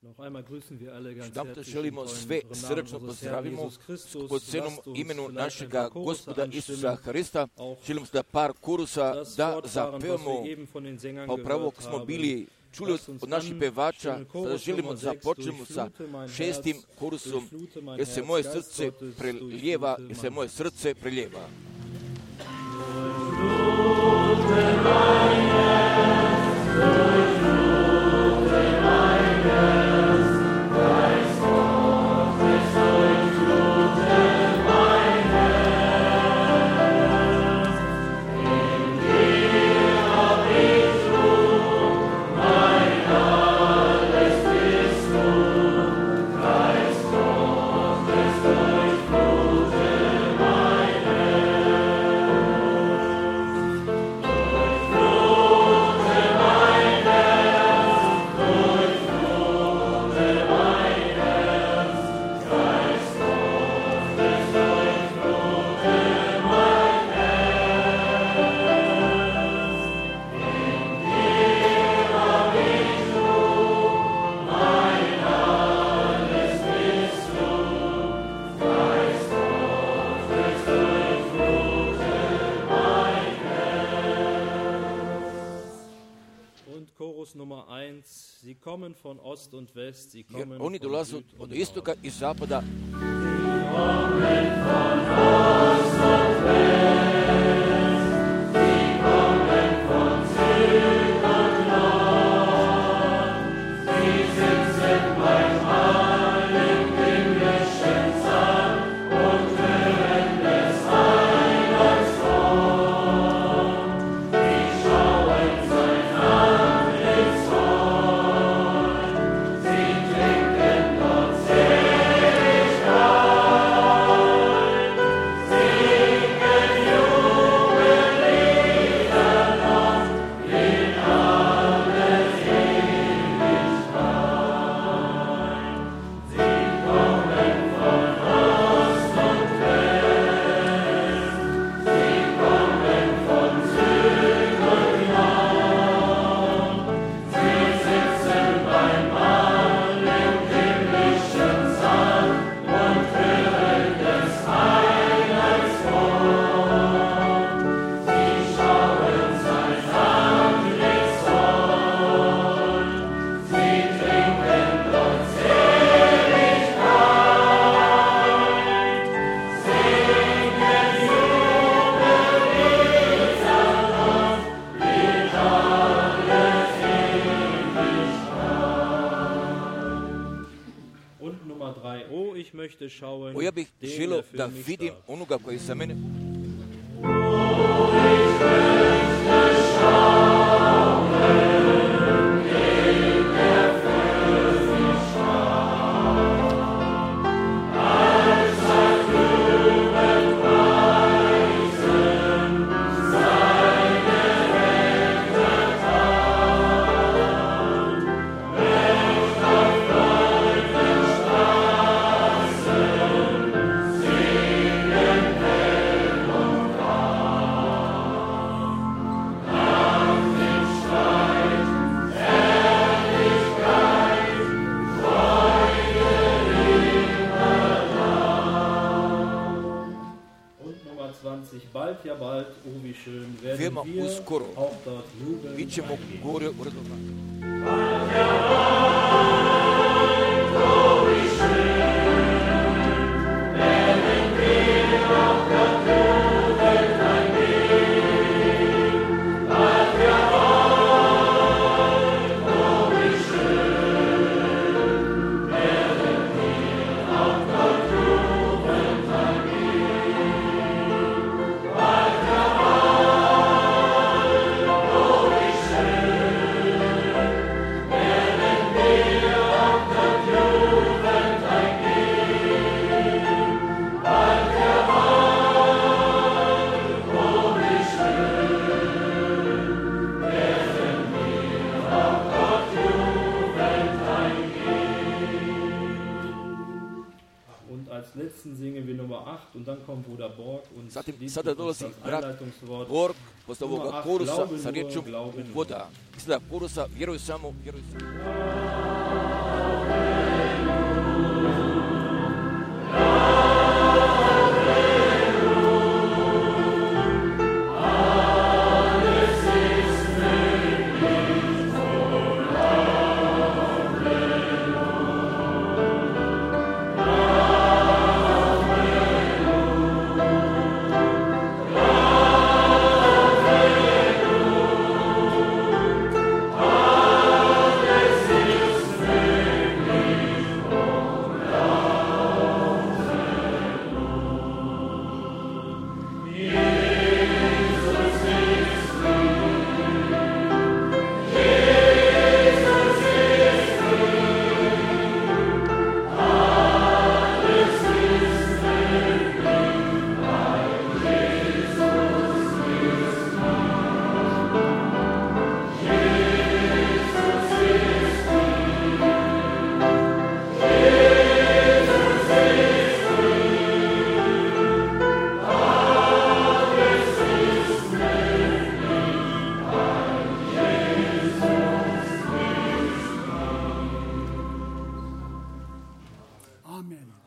Jedanput želimo sve srdačno pozdravimo pod cenom imenu našega Gospoda Isusa Hrista. Želimo da par kurusa da zapevamo, pa upravo smo bili čuli od naših pevača, sada želimo da započnemo sa 6. kurusom, jer se moje srce prelijeva, jer oni dolaze od istoka i zapada. Ja bih želio da vidim onoga koji je za mene. Veoma uskoro mi ćemo gore uradovati. Zatim sada dolazi brat Borg posle ovoga korusa sa riječom voda. Sada korusa vjeruj samo.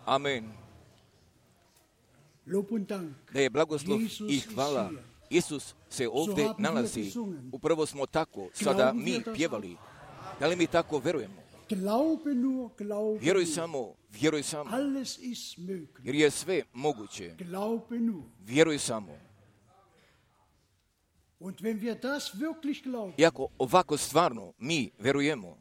Amen. Da je blagoslov i hvala. Isus se ovdje nalazi. Upravo smo tako sada mi pjevali. Da li mi tako verujemo? Vjeruj samo. Jer je sve moguće. Vjeruj samo. I ako ovako stvarno mi verujemo,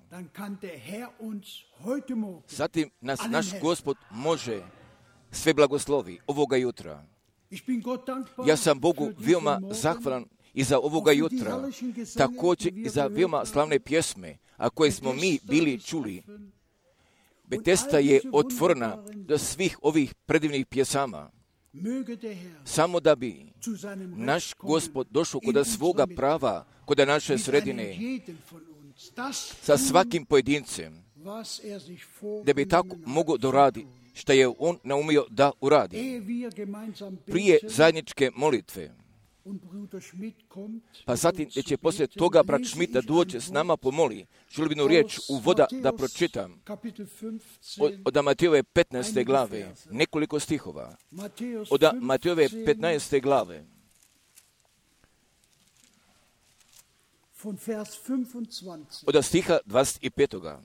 zatim nas naš Gospod može sve blagoslovi ovoga jutra. Ja sam Bogu veoma zahvalan i za ovoga jutra, također i za veoma slavne pjesme, a koje smo mi bili čuli. Betesda je otvorena do svih ovih predivnih pjesama, samo da bi naš Gospod došao kod svoga prava, kod naše sredine, sa svakim pojedincem, da bi tako mogao doraditi što je on naumio da uradi. Prije zajedničke molitve, pa zatim će poslije toga brat Schmidt da dođe s nama pomoli. Želim jednu riječ uvoda da pročitam od Matejove 15. glave, nekoliko stihova. Od Matejove 15. glave. Od stiha 25.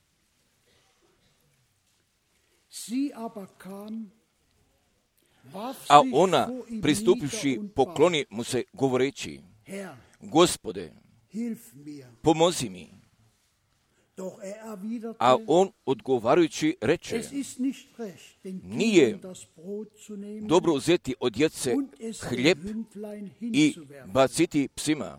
A ona, pristupivši, pokloni mu se govoreći: Gospode, pomozi mi. A on odgovarajući reče: Nije dobro uzeti od djece hljeb i baciti psima.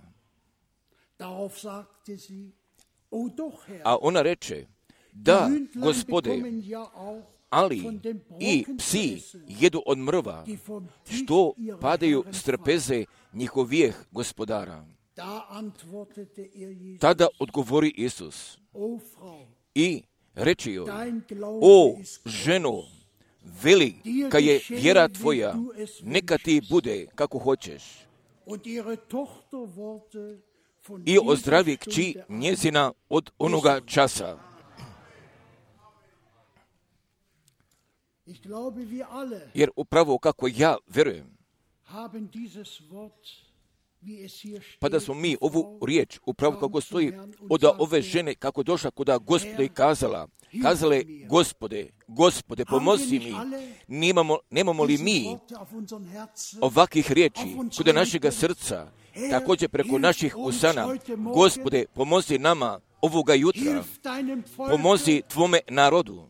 A ona reče: Da, Gospode, ali i psi jedu od mrva, što padaju s trpeze njihovijeh gospodara. Tada odgovori Isus i reči joj: O ženo, velika je vjera tvoja, neka ti bude kako hoćeš. I ozdravi kći njezina od onoga časa. Jer upravo kako ja verujem, pa da smo mi ovu riječ, upravo kako stoji od ove žene, kako došla kuda Gospoda i kazala je: Gospode, pomozi mi. Nemamo li mi ovakvih riječi kuda našega srca, također preko naših usana: Gospode, pomozi nama ovoga jutra, pomozi tvome narodu.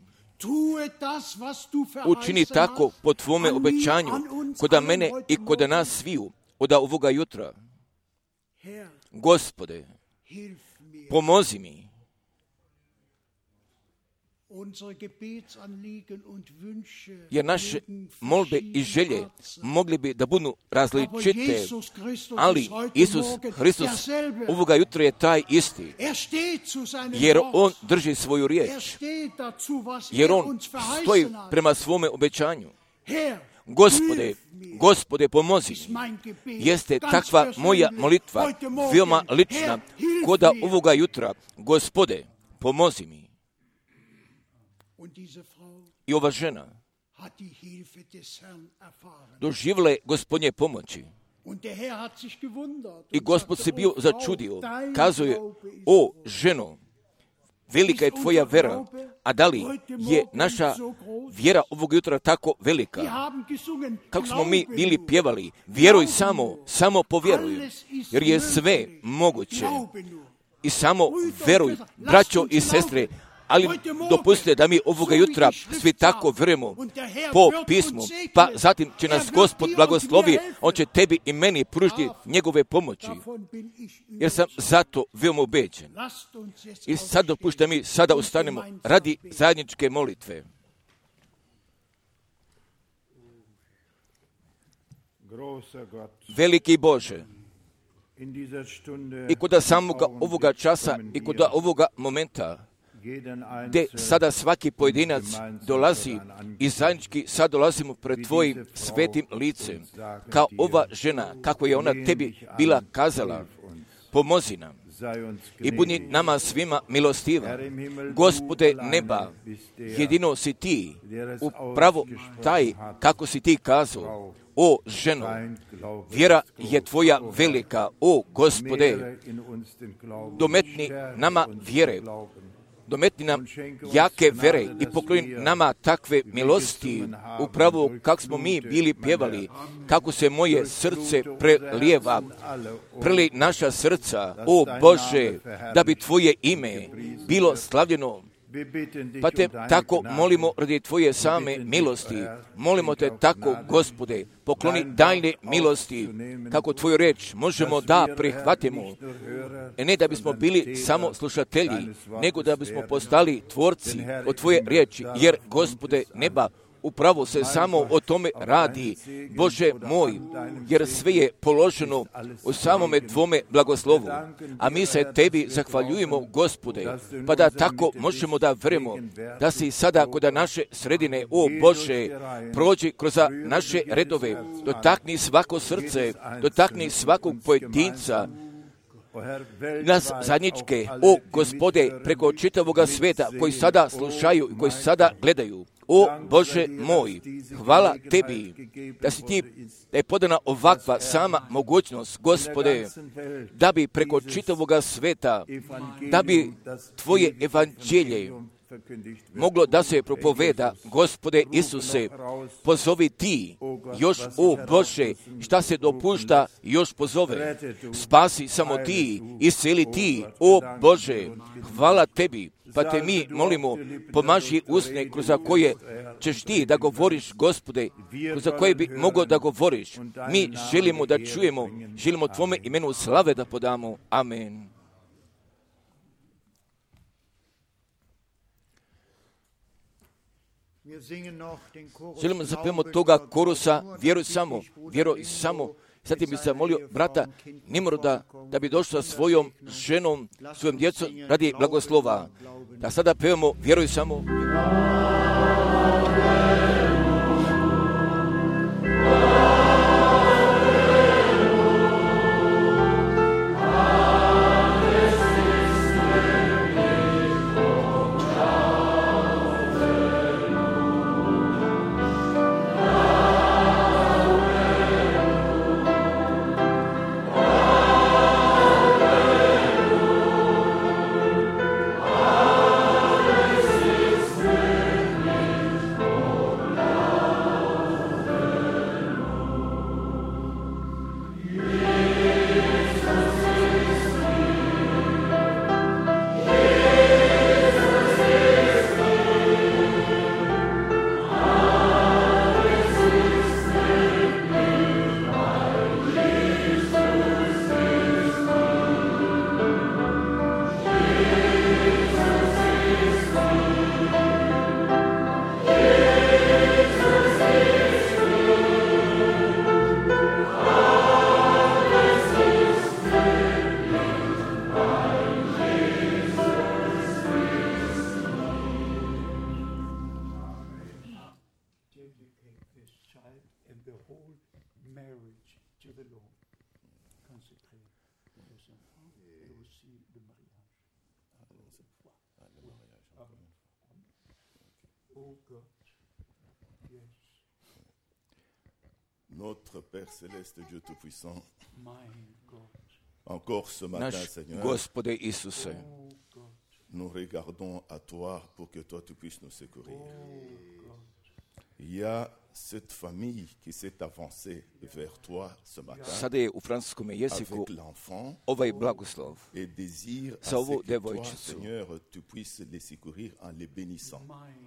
Učini tako po tvome obećanju, koda mene i koda nas sviju od ovoga jutra. Gospode, pomozi mi. Jer naše molbe i želje mogli bi da budu različite, ali Isus Hristos ovoga jutra je taj isti, jer on drži svoju riječ, jer on stoji prema svome obećanju. Gospode, pomozi mi. Jeste takva moja molitva, veoma lična, koda ovoga jutra: Gospode, pomozi mi. I ova žena doživjela je Gospodnje pomoći. I Gospod se bio začudio. Kazuje: O ženo, velika je tvoja vera, a da li je naša vjera ovog jutra tako velika? Kako smo mi bili pjevali: Vjeruj samo povjeruj, jer je sve moguće. I samo veruj, braćo i sestre. Ali dopustite da mi ovoga jutra svi tako verujemo po pismu, pa zatim će nas Gospod blagoslovi, on će tebi i meni pružiti njegove pomoći, jer sam zato veoma ubeđen. I sad dopustite mi sada ustanemo radi zajedničke molitve. Veliki Bože, i kod samoga ovoga časa i kod ovoga momenta, gdje sada svaki pojedinac dolazi i zajednički sad dolazimo pred tvojim svetim licem, kao ova žena, kako je ona tebi bila kazala: Pomozi nam. i budi nama svima milostiva. Gospode neba, jedino si ti, upravo taj kako si ti kazao. O ženo, vjera je tvoja velika, o Gospode, dometni nama vjere, dometni nam jake vere i pokloni nama takve milosti, upravo kako smo mi bili pjevali, kako se moje srce prelijeva, preli naša srca, o Bože, da bi tvoje ime bilo slavljeno. Pa te tako molimo radi tvoje same milosti. Molimo te tako, Gospode, pokloni daljne milosti, kako tvoju reč možemo da prihvatimo. Ne da bismo bili samo slušatelji, nego da bismo postali tvorci od tvoje riječi, jer, Gospode neba, upravo se samo o tome radi, Bože moj, jer sve je položeno u samome tvome blagoslovu. A mi se tebi zahvaljujemo, Gospode, pa da tako možemo da verujemo da si sada kod naše sredine, o Bože, prođi kroz naše redove, dotakni svako srce, dotakni svakog pojedinca, nas zadnjičke, o Gospode, preko čitavoga sveta koji sada slušaju i koji sada gledaju. O Bože moj, hvala tebi da si ti, da je podana ovakva sama mogućnost, Gospode, da bi preko čitavoga sveta, da bi tvoje evanđelje moglo da se propoveda. Gospode Isuse, pozovi ti još, o Bože, šta se dopušta, još pozove. Spasi samo ti, isceli ti, o Bože, hvala tebi. Pa te mi molimo, pomaži usne kroz koje ćeš ti da govoriš, Gospode, kroz koje bi mogao da govoriš. Mi želimo da čujemo, želimo tvome imenu slave da podamo. Amen. Želimo da zapevamo toga korusa, vjeruj samo. Zatim bi se molio brata Nimroda da bi došao sa svojom ženom, svojom djecom radi blagoslova. Da sada pevamo vjeruj samo. Notre Père Céleste, Dieu Tout-Puissant, encore ce matin, Naš Seigneur, Gospode Isuse, nous regardons à toi pour que toi tu puisses nous secourir. Il y a cette famille qui s'est avancée vers toi ce matin sada je u francuskom jeziku avec l'enfant ovaj blagoslov et désire à sa ce ovu que toi, devojčicu. Seigneur, tu puisses les secourir en les bénissant.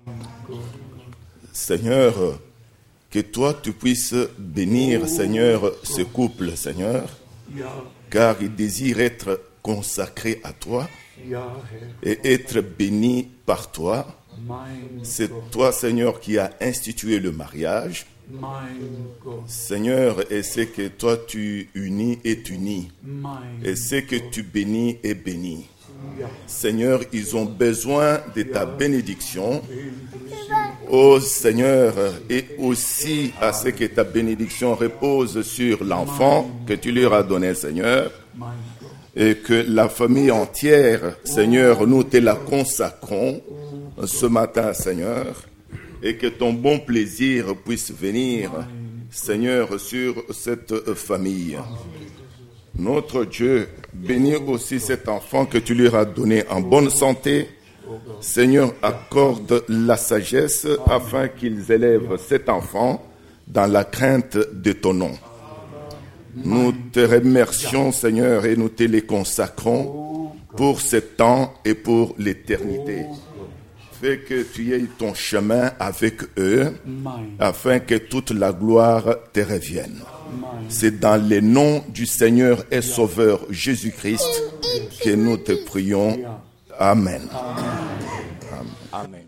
Seigneur, que toi tu puisses bénir, Seigneur, ce couple, Seigneur, car il désire être consacré à toi et être béni par toi. C'est toi, Seigneur, qui as institué le mariage. Seigneur, et c'est que toi tu unis et unis. Et c'est que tu bénis et bénis. Seigneur, ils ont besoin de ta bénédiction. Ô Seigneur, et aussi à ce que ta bénédiction repose sur l'enfant que tu leur as donné, Seigneur. et que la famille entière, Seigneur, nous te la consacrons ce matin, Seigneur, et que ton bon plaisir puisse venir, Seigneur, sur cette famille. Notre Dieu, bénis aussi cet enfant que tu lui as donné en bonne santé. Seigneur, accorde la sagesse afin qu'ils élèvent cet enfant dans la crainte de ton nom. Nous te remercions, Seigneur, et nous te les consacrons pour ce temps et pour l'éternité. Fais que tu aies ton chemin avec eux, afin que toute la gloire te revienne. C'est dans le nom du Seigneur et Sauveur Jésus-Christ que nous te prions. Amen. Amen.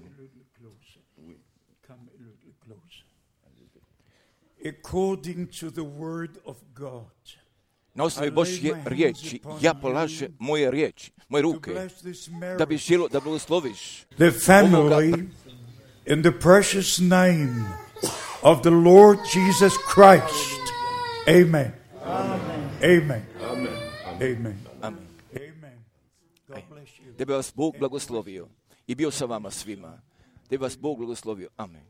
According to the word of God. Na osnovi Božje riječi, ja polažem moje ruke, da bi želio da blagosloviš the family in the precious name of the Lord Jesus Christ. Amen. Amen. Amen. Amen. Amen. Amen. Amen. God bless you. Da bi vas Bog blagoslovio i bio sa vama svima. Da bi vas Bog blagoslovio. Amen.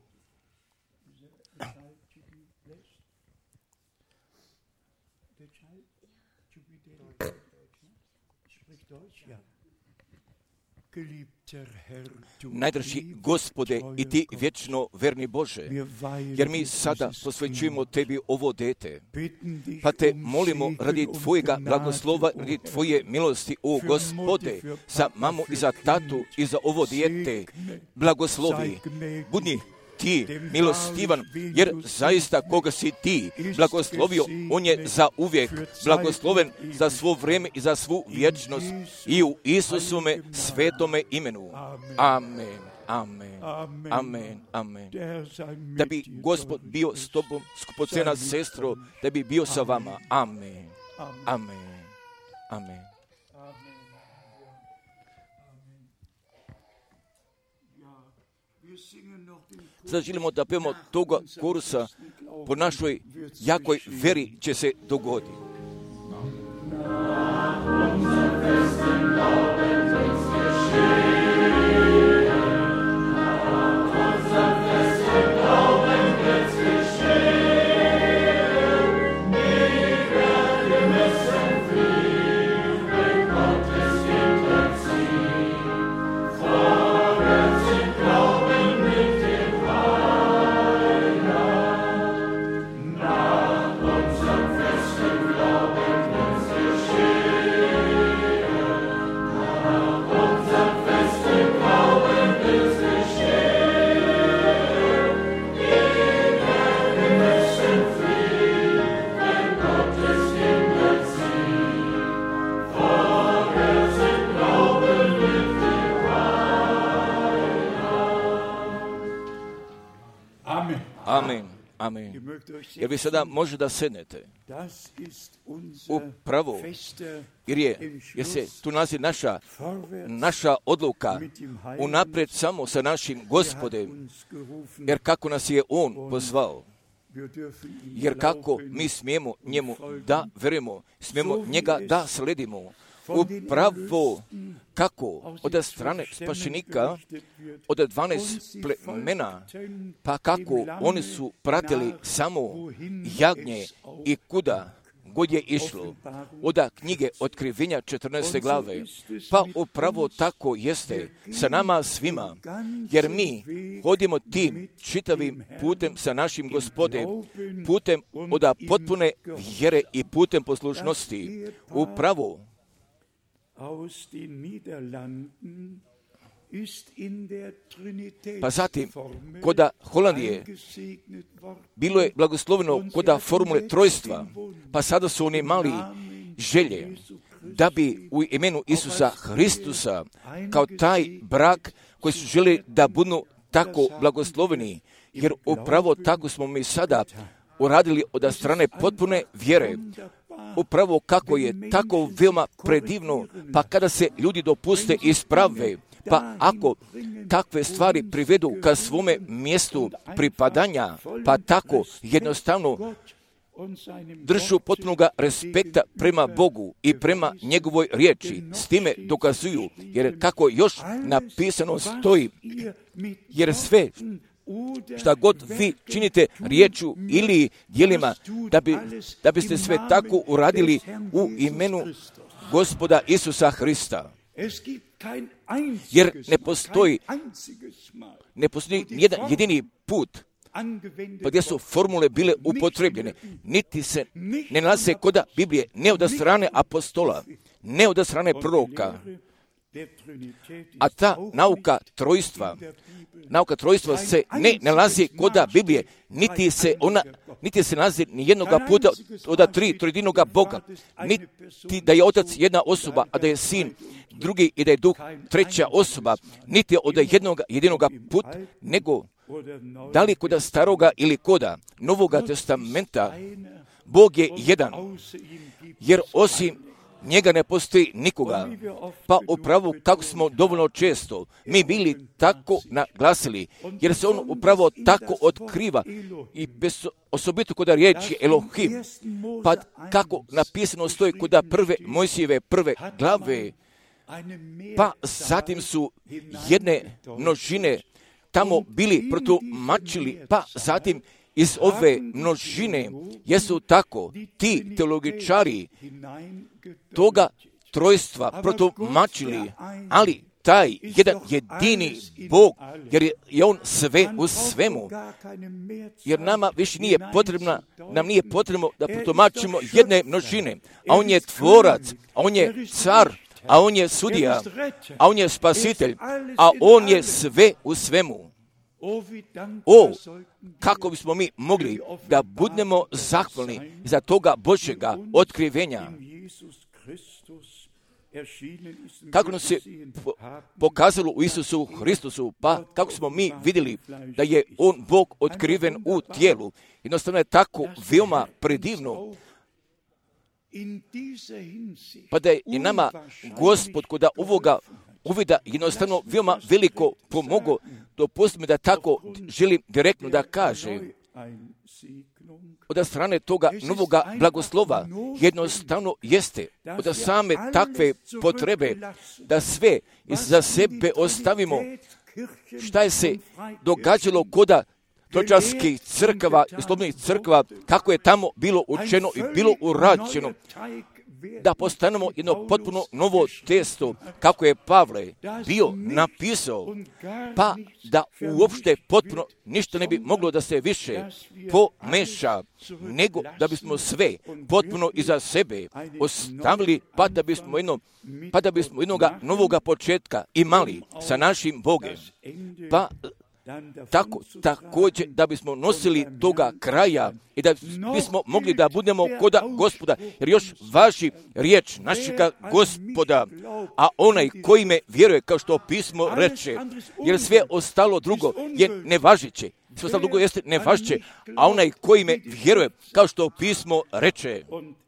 Najdrži Gospode i ti vječno verni Bože, jer mi sada posvećujemo tebi ovo dete, pa te molimo radi tvojega blagoslova, radi tvoje milosti, o Gospode, za mamu i za tatu i za ovo dijete, blagoslovi, budi ti milostivan, jer zaista koga si ti blagoslovio, on je za uvijek blagosloven za svo vrijeme i za svu vječnost i u Isusome svetome imenu. Amen. Amen. Amen. Amen. Da bi Gospod bio s tobom, skupocena sestro, da bi bio sa vama. Amen. Amen. Amen. Sad želimo da pijemo toga korusa po našoj jakoj veri će se dogoditi. Amen. Amen. Jer vi sada može da sednete upravo, jer se tu nalazi naša odluka unaprijed samo sa našim Gospodem, jer kako nas je On pozvao, jer kako mi smijemo njemu da verujemo, smijemo njega da sledimo, upravo kako od strane spašenika, od 12 plemena, pa kako oni su pratili samo jagnje i kuda god je išlo, od knjige Otkrivenja 14. glave, pa upravo tako jeste sa nama svima, jer mi hodimo tim čitavim putem sa našim Gospodem, putem od potpune vjere i putem poslušnosti, upravo pa zatim, koda Holandije, bilo je blagosloveno koda formule trojstva, pa sada su oni mali želje da bi u imenu Isusa Hristusa, kao taj brak koji su želi da budu tako blagosloveni, jer upravo tako smo mi sada uradili od strane potpune vjere. Upravo kako je tako veoma predivno, pa kada se ljudi dopuste isprave, pa ako takve stvari privedu ka svome mjestu pripadanja, pa tako jednostavno držu potpunoga respekta prema Bogu i prema njegovoj riječi. S time dokazuju, jer kako još napisano stoji, jer sve šta god vi činite riječju ili djelima, da biste sve tako uradili u imenu Gospoda Isusa Hrista. Jer ne postoji jedan jedini put gdje su formule bile upotrebljene, niti se ne nalaze kod Biblije, ne od strane apostola, ne od strane proroka. A ta nauka trojstva se ne nalazi kod Biblije, niti se nalazi ni jednoga puta od tri trojedinoga Boga, niti da je Otac jedna osoba, a da je Sin drugi i da je Duh treća osoba, niti od jedinoga puta, nego da li kod staroga ili kod Novoga testamenta, Bog je jedan, jer osim njega ne postoji nikoga. Pa upravo kako smo dovoljno često mi bili tako naglasili, jer se on upravo tako otkriva i osobito kod riječi Elohim, pa kako napisano stoji kod prve Mojsijeve prve glave, pa zatim su jedne množine tamo bili protumačili, pa zatim iz ove množine jesu tako ti teologičari toga trojstva protumačili, ali taj jedan jedini Bog, jer je on sve u svemu, jer nama više nije potrebno da protumačimo jedne množine, a on je tvorac, a on je car, a on je sudija, a on je spasitelj, a on je sve u svemu. Kako bismo mi mogli da budemo zahvalni za toga Božjega otkrivenja. Kako nam se pokazalo u Isusu Hristusu, pa kako smo mi vidjeli da je on Bog otkriven u tijelu. Jednostavno je tako veoma predivno. Pa da je i nama Gospod kod ovoga uvida jednostavno veoma veliko pomogao. Dopustite mi da tako želim direktno da kaže od strane toga novoga blagoslova jednostavno jeste od same takve potrebe da sve iza sebe ostavimo šta je se događalo kod tročarskih crkava i slobodnih crkava, kako je tamo bilo učeno i bilo urađeno, da postanemo jedno potpuno novo testo, kako je Pavle bio napisao, pa da uopšte potpuno ništa ne bi moglo da se više pomeša, nego da bismo sve potpuno iza sebe ostavili, pa da bismo jednoga novoga početka imali sa našim Bogom. Pa također da bismo nosili toga kraja i da bismo mogli da budemo kod Gospoda, jer još važi riječ našega Gospoda, a onaj koji me vjeruje, kao što pismo reče, jer sve ostalo drugo je nevažeće, sve ostalo drugo jeste nevažeće, a onaj koji me vjeruje, kao što pismo reče,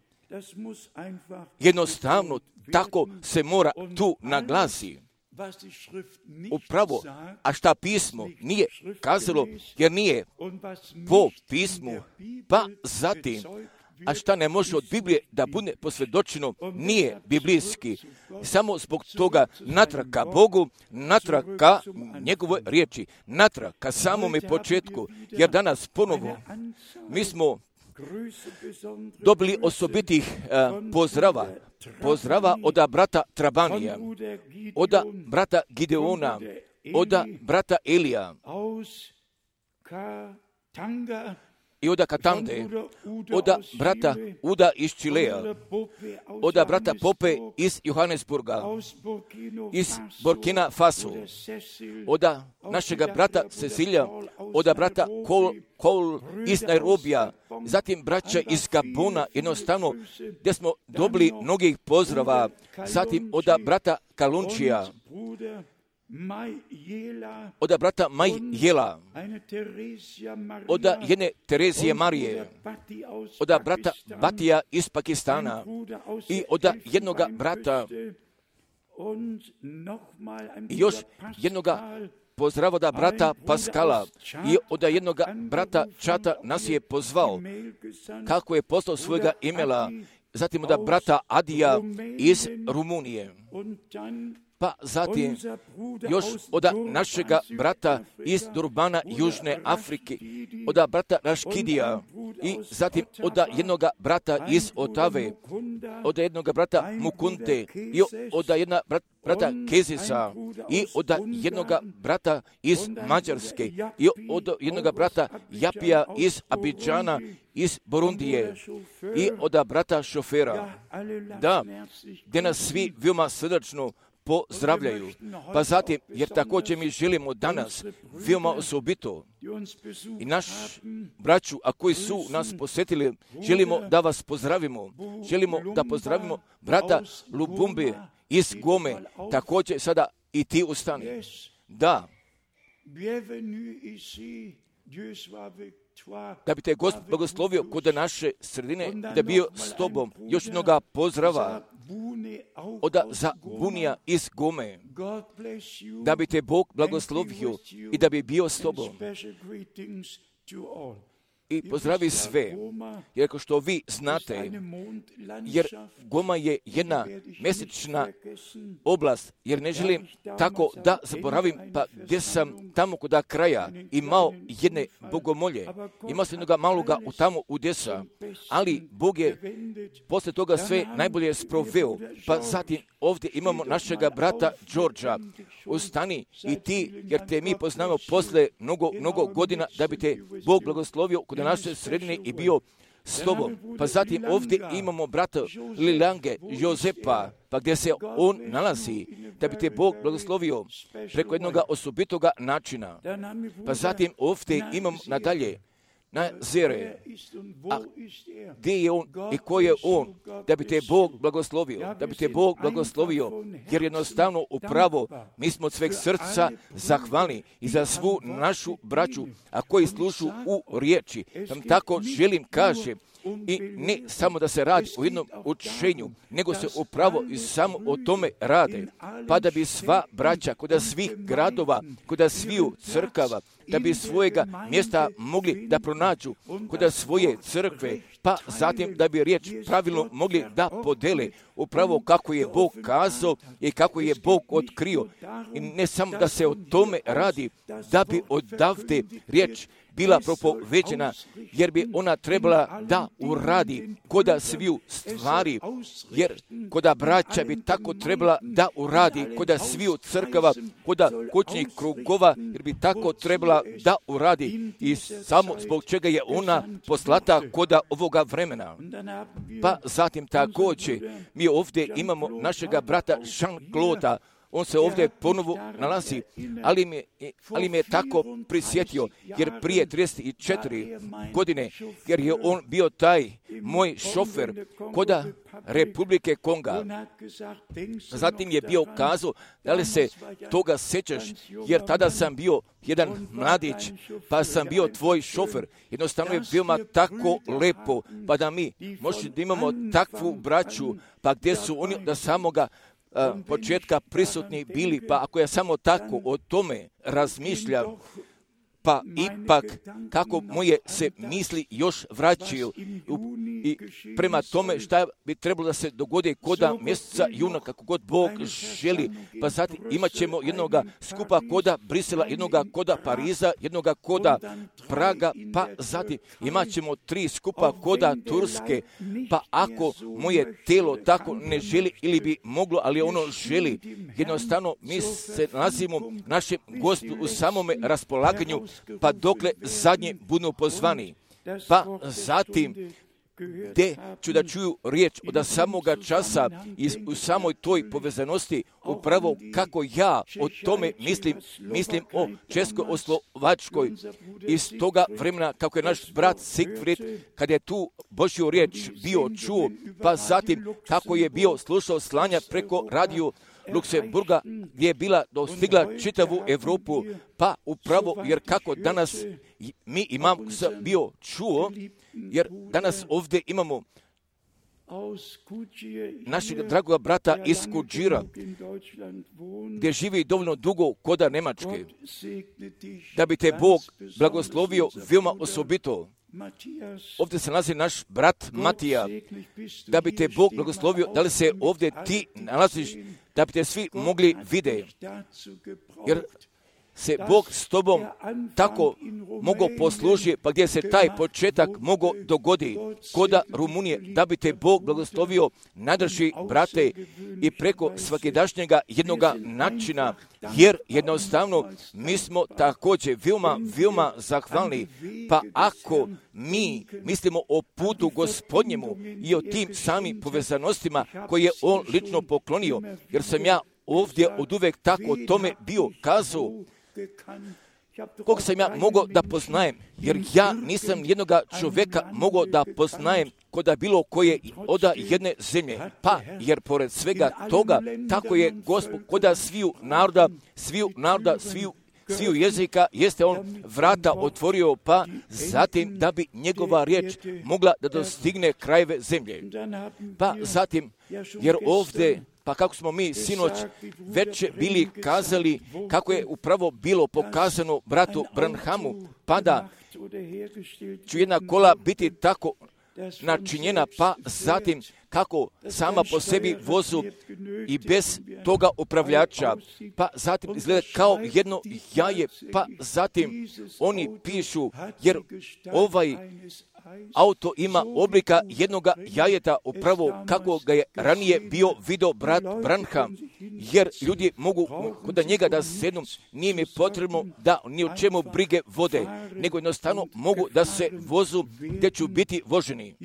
jednostavno tako se mora tu naglasi. Upravo, a šta pismo nije kazalo, jer nije po pismu, pa zatim, a šta ne može od Biblije da bude posvjedočeno, nije biblijski. Samo zbog toga natrag ka Bogu, natrag ka njegovoj riječi, natrag ka samome početku, jer danas ponovo mi smo dobili osobitih pozdrava od brata Trabanija, od brata Gideona, od brata Elija i od Katande, od brata Uda iz Čilea, od brata Pope iz Johannesburga, iz Burkina Faso, od našega brata Cecilija, od brata Cole iz Nairobija, zatim braća iz Gabona, jednostavno gdje smo dobili mnogih pozdrava, zatim od brata Kalunčija, od brata Majjela, od jedne Terezije Marije, od brata Batija iz Pakistana i od jednoga brata i još jednoga pozdravio da brata Paskala i od jednog brata Čata nas je pozvao, kako je poslao svojega imela, zatim od brata Adija iz Rumunije, pa zatim još od našega brata iz Durbana, Južne Afrike, od brata Raškidija i zatim od jednog brata iz Otave, od jednog brata Mukunte i od jednog brata Kezisa i od jednog brata iz Mađarske i od jednog brata Japija iz Abidžana, iz Burundije i od brata šofera. Da, gdje nas svi veoma srdačno pozdravljaju. Pa zatim, jer također mi želimo danas veoma osobito i naš braću, a koji su nas posjetili, želimo da vas pozdravimo. Želimo da pozdravimo brata Lubumbe iz Gome, također sada i ti ustani. Da. Da bi te Gospod blagoslovio kod naše sredine, da bi bio s tobom. Još jednoga pozdrava od za Bunija iz Gome. Da bi te Bog blagoslovio i da bi bio s tobom. I pozdravi sve, jer kao što vi znate, jer Goma je jedna mjesečna oblast, jer ne želim tako da zaboravim, pa gdje sam tamo kod kraja imao jedne bogomolje, imao sam jednoga maloga tamo u Desa, ali Bog je poslije toga sve najbolje sproveo, pa zatim ovdje imamo našega brata Đorđa. Ustani i ti, jer te mi poznamo posle mnogo godina, da bi te Bog blagoslovio kod naše sredine i bio s tobom. Pa zatim ovdje imamo brata Lilange Jozepa, pa gdje se on nalazi, da bi te Bog blagoslovio preko jednog osobitoga načina. Pa zatim ovdje imamo nadalje na Zere, a gdje je on i ko je on, da bi te Bog blagoslovio, da bi te Bog blagoslovio, jer jednostavno upravo mi smo od sveg srca zahvalni i za svu našu braću, a koji slušu u riječi. Tam tako želim kažem, i ne samo da se radi o jednom učenju, nego se upravo i samo o tome rade, pa da bi sva braća kod svih gradova, kod sviju crkava, da bi svojega mjesta mogli da pronađu kod svoje crkve, pa zatim da bi riječ pravilno mogli da podele upravo kako je Bog kazao i kako je Bog otkrio. I ne samo da se o tome radi, da bi odavde riječ bila propoveđena, jer bi ona trebala da uradi koda sviju stvari, jer koda braća bi tako trebala da uradi koda sviju crkava, koda kućnih krugova, jer bi tako trebala da uradi i samo zbog čega je ona poslata koda ovoga vremena. Pa zatim također mi ovdje imamo našega brata Jean-Claude. On se ovdje ponovo nalazi, ali me je tako prisjetio, jer prije 34 godine, jer je on bio taj moj šofer koda Republike Konga. Zatim je bio kazao, da li se toga sjećaš, jer tada sam bio jedan mladić, pa sam bio tvoj šofer. Jednostavno je bilo tako lepo, pa da mi možda imamo takvu braću, pa gdje su oni da samoga početka prisutni bili, pa ako ja samo tako o tome razmišljam, pa ipak kako moje se misli još vraćaju i prema tome šta bi trebalo da se dogodi koda mjeseca juna, kako god Bog želi. Pa zatim imat ćemo jednoga skupa koda Brisela, jednoga koda Pariza, jednoga koda Praga, pa zatim imat ćemo 3 skupa koda Turske. Pa ako moje telo tako ne želi ili bi moglo, ali ono želi, jednostavno mi se nalazimo našem Gospodu u samome raspolaganju, pa dokle zadnje budu pozvani. Pa zatim, gdje ću da čuju riječ od samoga časa i u samoj toj povezanosti, upravo kako ja o tome mislim o Česko-Slovačkoj. Iz toga vremena kako je naš brat Sigfrid, kad je tu Božju riječ bio čuo, pa zatim kako je bio slušao slanja preko radiju Luksemburga, gdje je bila dostigla čitavu Evropu, pa upravo, jer kako danas mi imam bio čuo, jer danas ovdje imamo našeg dragog brata iz Kudžira, gdje živi dovoljno dugo koda Nemačke, da bi te Bog blagoslovio veoma osobito. Ovdje se nalazi naš brat Matija, da bi te Bog blagoslovio, da li se ovdje ti nalaziš, da bi te svi mogli vidjeti, jer se Bog s tobom tako mogao poslužiti, pa gdje se taj početak mogao dogoditi koda Rumunije, da bi te Bog blagoslovio, nadrži brate i preko svakidašnjega jednoga načina, jer jednostavno mi smo također veoma zahvalni, pa ako mi mislimo o putu Gospodnjemu i o tim samim povezanostima koje je On lično poklonio, jer sam ja ovdje oduvek tako tome bio kazao, kog sam ja mogao da poznajem, jer ja nisam jednoga čovjeka mogao da poznajem koda bilo koje oda jedne zemlje, pa jer pored svega toga, tako je Gospod koda sviju naroda, sviju jezika, jeste On vrata otvorio, pa zatim da bi njegova riječ mogla da dostigne krajeve zemlje. Pa zatim, jer ovdje, pa kako smo mi sinoć već bili kazali, kako je upravo bilo pokazano bratu Branhamu, pa da ću jedna kola biti tako načinjena, pa zatim kako sama po sebi vozu i bez toga upravljača, pa zatim izgleda kao jedno jaje, pa zatim oni pišu, jer ovaj auto ima oblika jednoga jajeta, upravo kako ga je ranije bio video brat Branham, jer ljudi mogu kod njega da sednu, nije mi potrebno da ni o čemu brige vode, nego jednostavno mogu da se vozu gdje ću biti voženi.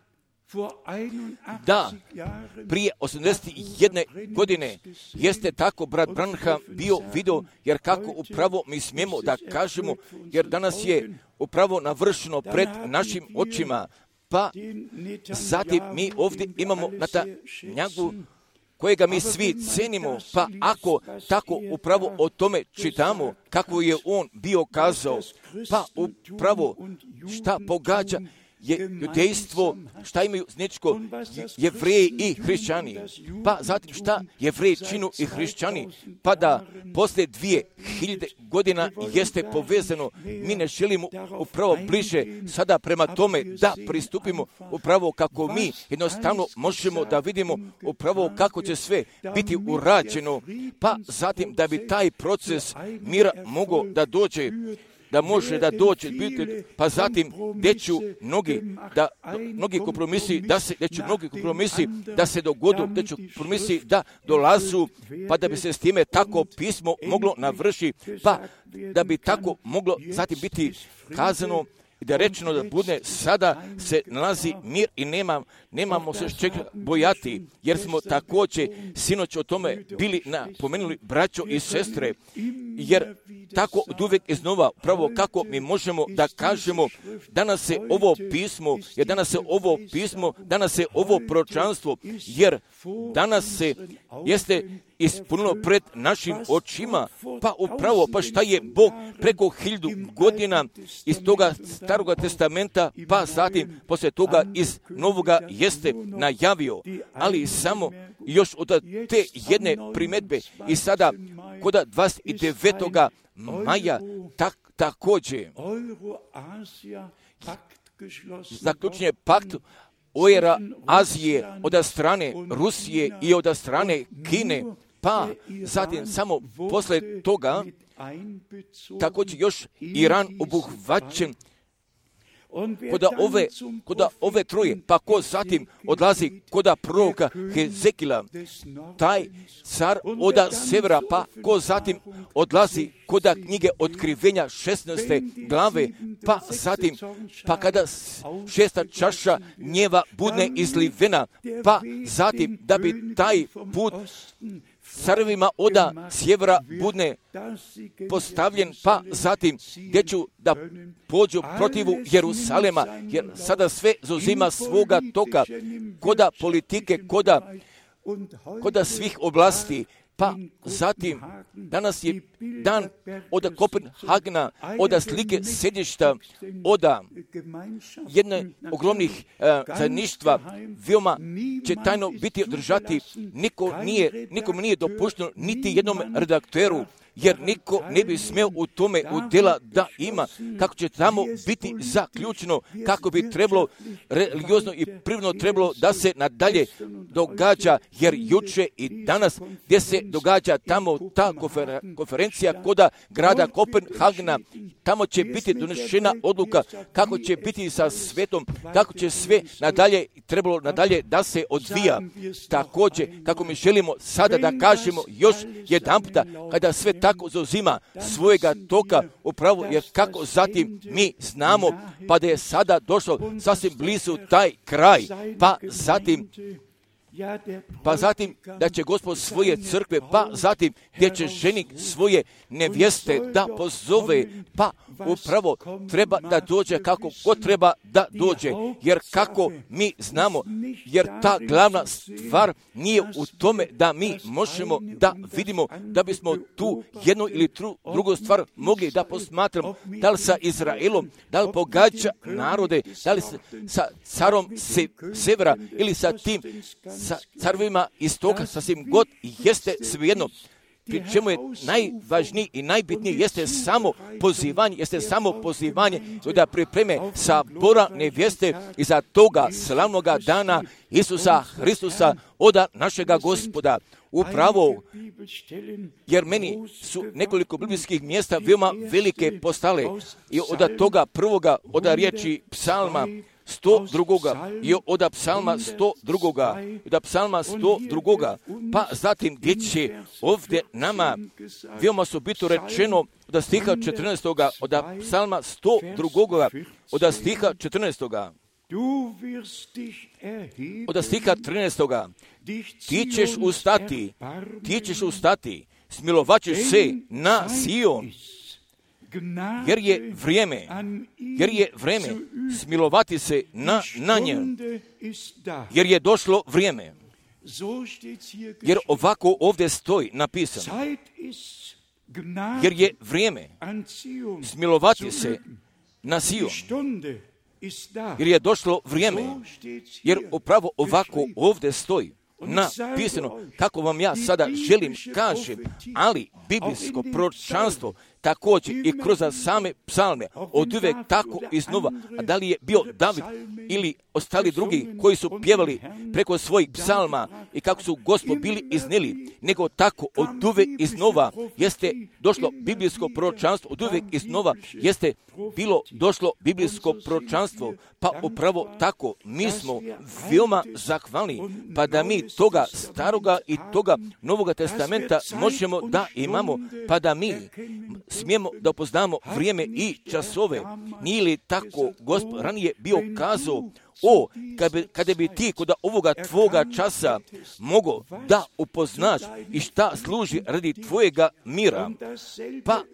Da, prije 81 godine jeste tako brat Branham bio video, jer kako upravo mi smijemo da kažemo, jer danas je upravo navršeno pred našim očima, pa zatim mi ovdje imamo Netanjahu, kojega mi svi cenimo, pa ako tako upravo o tome čitamo, kako je on bio kazao, pa upravo šta pogađa je judejstvo, šta imaju zničko Jevreji i hrišćani, pa zatim šta Jevreji činu i hrišćani, pa da poslije 2000 godina jeste povezano, mi ne želimo upravo bliže sada prema tome da pristupimo upravo kako mi jednostavno možemo da vidimo upravo kako će sve biti urađeno, pa zatim da bi taj proces mira mogao da dođe, da može da dođe, pa zatim gdje ću mnogi kompromisi da se dogodu, gdje ću kompromisi da dolazu, pa da bi se s time tako pismo moglo navršiti, pa da bi tako moglo zatim biti kazano i da rečeno da bude sada se nalazi mir i nemamo se čega bojati, jer smo također sinoć o tome bili napomenuli braćo i sestre, jer tako oduvijek iznova pravo kako mi možemo da kažemo danas se ovo proročanstvo, jer danas se jeste ispunilo pred našim očima, pa upravo pa šta je Bog preko 1000 godina iz toga Staroga testamenta, pa zatim poslije toga iz Novoga jeste najavio, ali samo još od te jedne primjedbe i sada kod 29. maja također zaključen je pakt Ojera Azije od strane Rusije i od strane Kine, pa zatim samo posle toga također još Iran obuhvaćen koda ove troje, pa ko zatim odlazi koda proroka Hezekila, taj car oda severa, pa ko zatim odlazi koda knjige Otkrivenja 16. glave, pa zatim, pa kada 6. čaša gnjeva budne izlivena, pa zatim da bi taj put carevima oda sjevera budne postavljen, pa zatim gdje ću da pođu protivu Jerusalema, jer sada sve zauzima svoga toka, koda politike, koda svih oblasti, pa zatim Danas je dan od Kopenhagena, od slike sedišta, od jedne ogromnih zajedništva, veoma će tajno biti održati. Nikom nije dopušteno, niti jednom redaktoru, jer niko ne bi smeo u tome udjela da ima, kako će tamo biti zaključeno, kako bi trebalo religiozno i prirodno trebalo da se nadalje događa, jer juče i danas gdje se događa tamo ta konferencija kod grada Kopenhagena, tamo će biti donešena odluka kako će biti sa svetom, kako će sve trebalo nadalje da se odvija. Također, kako mi želimo sada da kažemo još jedanputa, kada sve tako zauzima svojega toka upravo, jer kako zatim mi znamo, pa da je sada došlo sasvim blizu taj kraj, pa zatim da će Gospod svoje crkve, pa zatim gdje će ženik svoje nevjeste da pozove, pa upravo treba da dođe kako ko treba da dođe, jer kako mi znamo, jer ta glavna stvar nije u tome da mi možemo da vidimo, da bismo tu jednu ili drugu stvar mogli da posmatramo, da li sa Izraelom, da li pogađa narode, da li sa carom severa ili sa tim sa carovima istoka, sasvim god jeste svejedno. Pri čemu je najvažniji i najbitnije jeste samo pozivanje da pripreme sabora nevjeste iza toga slavnoga dana Isusa Hristusa od našega Gospoda. Upravo, jer meni su nekoliko biblijskih mjesta veoma velike postale i od toga prvoga, od riječi psalma 102. i od psalma 102. i od psalma 102. Pa zatim gdje će ovdje nama veoma su biti rečeno od stiha 14. od psalma 102. od stiha 14. od stiha 13. Ti ćeš ustati, smilovat ćeš se na Sion, jer je vrijeme smilovati se na njem, jer je došlo vrijeme. Jer ovako ovdje stoji napisano, jer je vrijeme smilovati se na Sion, jer je došlo vrijeme, jer upravo ovako ovdje stoji napisano, kako vam ja sada želim kažem, ali biblijsko proročanstvo također i kroz same psalme od uvijek tako iznova, a da li je bio David ili ostali drugi koji su pjevali preko svojih psalma i kako su Gospod bili iznijeli, nego tako od uvijek iznova jeste došlo biblijsko proročanstvo, od uvijek iznova jeste bilo došlo biblijsko proročanstvo, pa upravo tako mi smo veoma zahvalni, pa da mi toga staroga i toga Novoga testamenta možemo da imamo, pa da mi smijemo da upoznamo vrijeme i časove. Nije li tako Gospod ranije bio kazao, kada bi ti kod ovoga tvoga časa mogao da upoznaš i šta služi radi tvojega mira, pa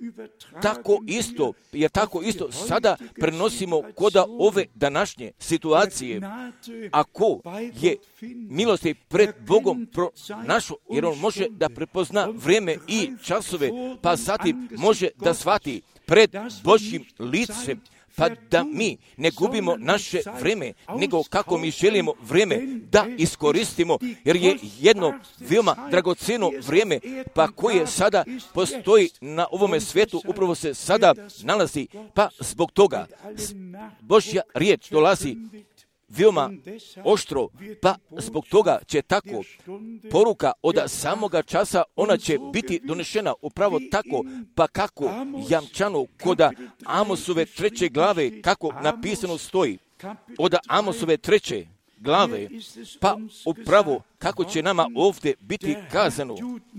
tako isto sada prenosimo kod ove današnje situacije. Ako je milosti pred Bogom pronašao, jer on može da prepozna vrijeme i časove, pa zatim može da shvati pred Božjim licem, pa da mi ne gubimo naše vrijeme, nego kako mi želimo vrijeme da iskoristimo, jer je jedno veoma dragocjeno vrijeme, pa koje sada postoji na ovome svijetu, upravo se sada nalazi, pa zbog toga Božja riječ dolazi veoma oštro, pa zbog toga će tako poruka od samoga časa, ona će biti donešena upravo tako, pa kako jamčano kod Amosove 3. glave, kako napisano stoji, od Amosove 3. glave, pa upravo kako će nama ovdje biti kazano,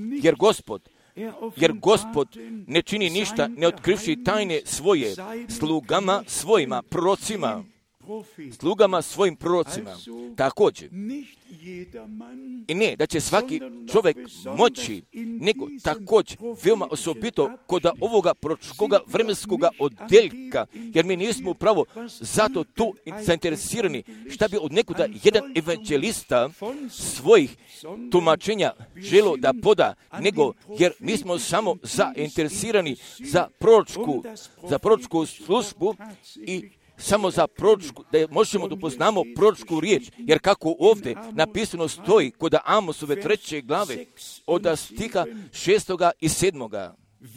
jer Gospod ne čini ništa ne otkrivši tajne svoje slugama svojima, prorocima. slugama svojim prorocima. Također. I ne, da će svaki čovjek moći, nego također veoma osobito kod ovoga proročkoga vremenskoga odjeljka, jer mi nismo upravo zato tu zainteresirani šta bi od nekuda jedan evanđelista svojih tumačenja želo da poda, nego jer mi smo samo zainteresirani za proročku službu i samo za proročku, da možemo da upoznamo proročku riječ, jer kako ovdje napisano stoji kod Amosove 3. glave od stiha 6. i 7.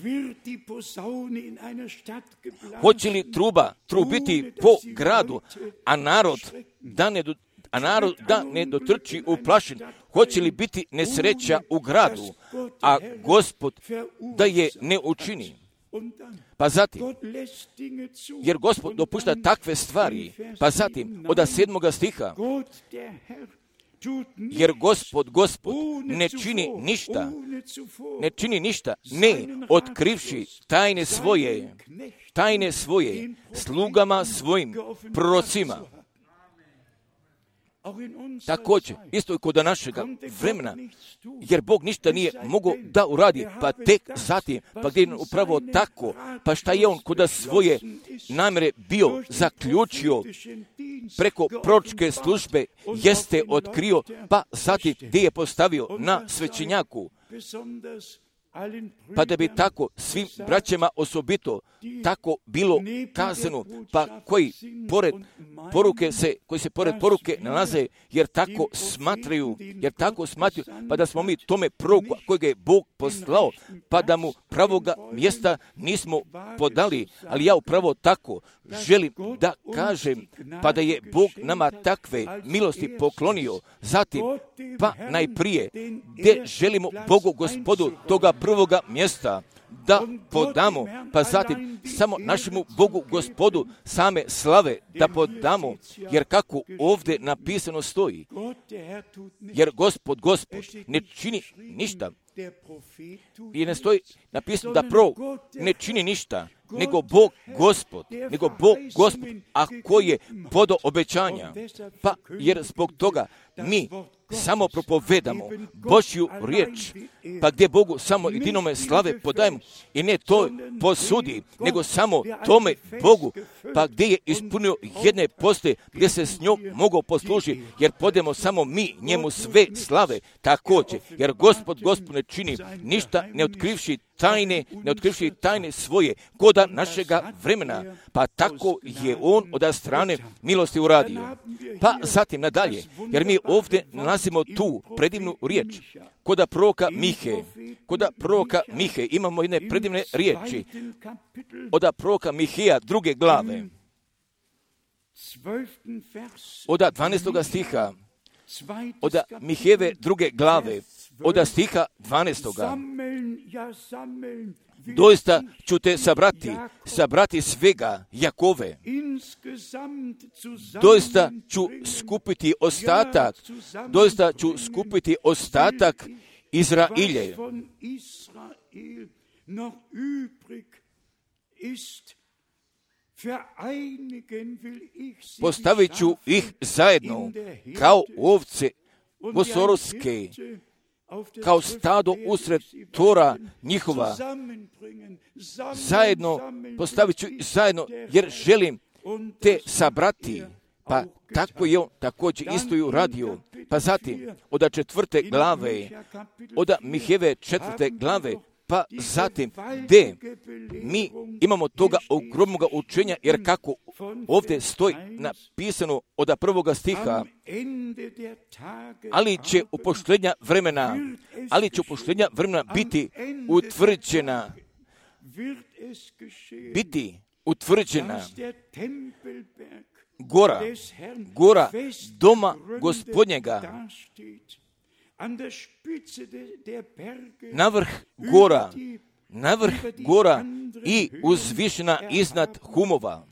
Hoće li truba trubiti po gradu, a narod da ne dotrči u plašin? Hoće li biti nesreća u gradu, a Gospod da je ne učini? Pa zatim, jer Gospod dopušta takve stvari, pa zatim, od 7. stiha, jer Gospod ne čini ništa, ne otkrivši tajne svoje slugama svojim prorocima. Također, isto i kod našega vremena, jer Bog ništa nije mogao da uradi, pa tek zatim, pa gdje je upravo tako, pa šta je on kod svoje namjere bio zaključio preko proročke službe, jeste otkrio, pa zatim gdje je postavio na svećenjaku, pa da bi tako svim braćama osobito tako bilo kazano, pa koji se pored poruke nalaze, jer tako smatraju, pa da smo mi tome proroku kojeg je Bog poslao, pa da mu pravoga mjesta nismo podali, ali ja upravo tako želim da kažem, pa da je Bog nama takve milosti poklonio, zatim, pa najprije, gdje želimo Bogu Gospodu toga prvoga mjesta da podamo, pa zatim samo našemu Bogu Gospodu same slave da podamo, jer kako ovdje napisano stoji, jer Gospod ne čini ništa, i ne stoji napisano da prorok ne čini ništa, nego Bog Gospod, a koji je podo obećanja, pa jer zbog toga mi samo propovedamo Božju riječ, pa gdje Bogu samo jedinome slave podajemo, i ne to posudi, nego samo tome Bogu, pa gdje je ispunio jedne postoje, gdje se s njom mogao poslužiti, jer podemo samo mi njemu sve slave također, jer Gospod ne čini ništa ne otkrivši tajne svoje koda našega vremena, pa tako je on od strane milosti uradio. Pa zatim nadalje, jer mi ovdje nalazimo tu predivnu riječ, koda proroka Mihe imamo jedne predivne riječi, od proroka Miheja 2. glave, od 12. stiha, od Mihejeve 2. glave, od stiha 12. Doista ću te sabrati svega Jakove. Doista ću skupiti ostatak Izrailje. Postavit ću ih zajedno kao ovce bosorovske, kao stado usred tora njihova. Postavit ću ih zajedno, jer želim te sabrati. Pa tako je on također isto i uradio. Pa zatim, od 4. glave, od Mihejeve 4. glave, pa zatim, gdje mi imamo toga ogromnog učenja, jer kako ovdje stoji napisano od 1. stiha, ali će u posljednja vremena biti utvrđena gora doma Gospodnjega, na vrh gora i uzvišena iznad humova.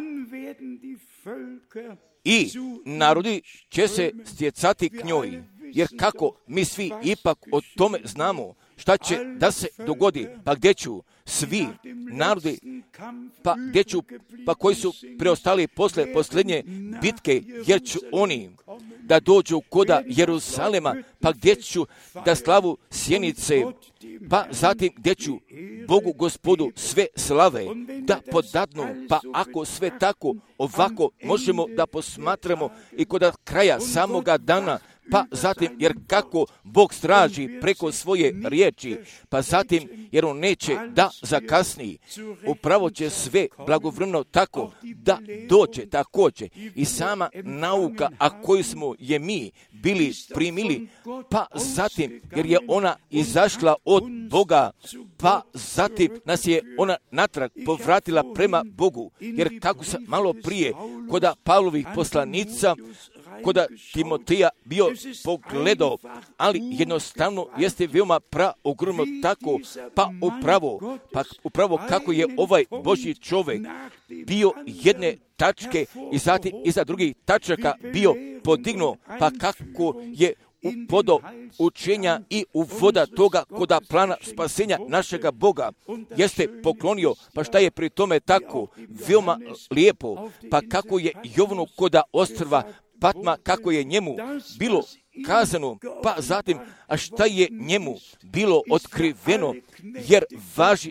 I narodi će se stjecati k njoj, jer kako mi svi ipak o tome znamo, šta će da se dogodi, pa gdje ću svi narodi, pa koji su preostali posle posljednje bitke, jer ću oni da dođu koda Jerusalema, pa gdje ću da slavu sjenice, pa zatim gdje ću Bogu Gospodu sve slave da podadnu, pa ako sve tako ovako možemo da posmatramo i kod kraja samoga dana, pa zatim jer kako Bog straži preko svoje riječi, pa zatim jer on neće da zakasni, upravo će sve blagovremeno tako da dođe također i sama nauka, a koju smo je mi bili primili, pa zatim jer je ona izašla od Boga, pa zatim nas je ona natrag povratila prema Bogu, jer kako sam malo prije koda Pavlovih poslanica, koda Timotija bio pogledao, ali jednostavno jeste veoma praogromno tako, pa upravo kako je ovaj Božji čovjek bio jedne tačke i zatim iza drugih tačaka bio podignuo, pa kako je upodo učenja i uvoda toga koda plana spasenja našega Boga jeste poklonio, pa šta je pri tome tako veoma lijepo, pa kako je Jovanu koda ostrva Patma, kako je njemu bilo kazano, pa zatim, a šta je njemu bilo otkriveno, jer važi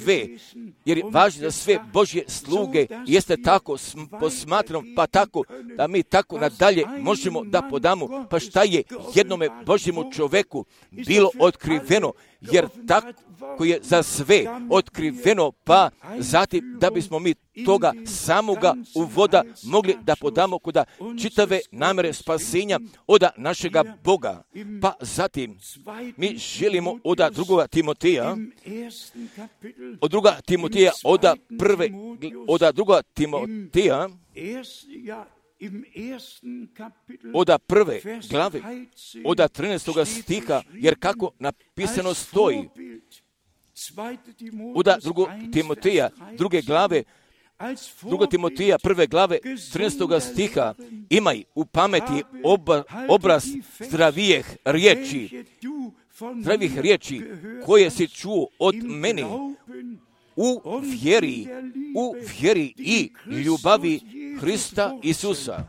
za sve Božje sluge, jeste tako posmatrano, pa tako da mi tako nadalje možemo da podamo, pa šta je jednome Božjemu čoveku bilo otkriveno, jer tako je za sve otkriveno, pa zatim da bismo mi toga samoga uvoda mogli da podamo koda čitave namere spasenja oda našega Boga. Pa zatim mi želimo od druga Timoteja, od prve glave, od 13. stiha, jer kako napisano stoji, od Timoteja, druge glave, 2. Timotija, 1. glave, 13. stiha, imaj u pameti obraz zdravijih riječi koje si čuo od mene u vjeri i ljubavi Hrista Isusa.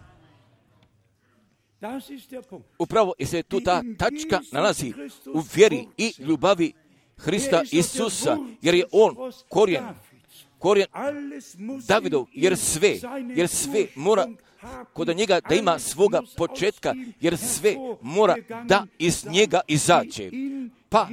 Upravo se tu ta tačka nalazi u vjeri i ljubavi Hrista Isusa, jer je on korijen Davidov, jer sve mora kod njega da ima svoga početka, jer sve mora da iz njega izađe. Pa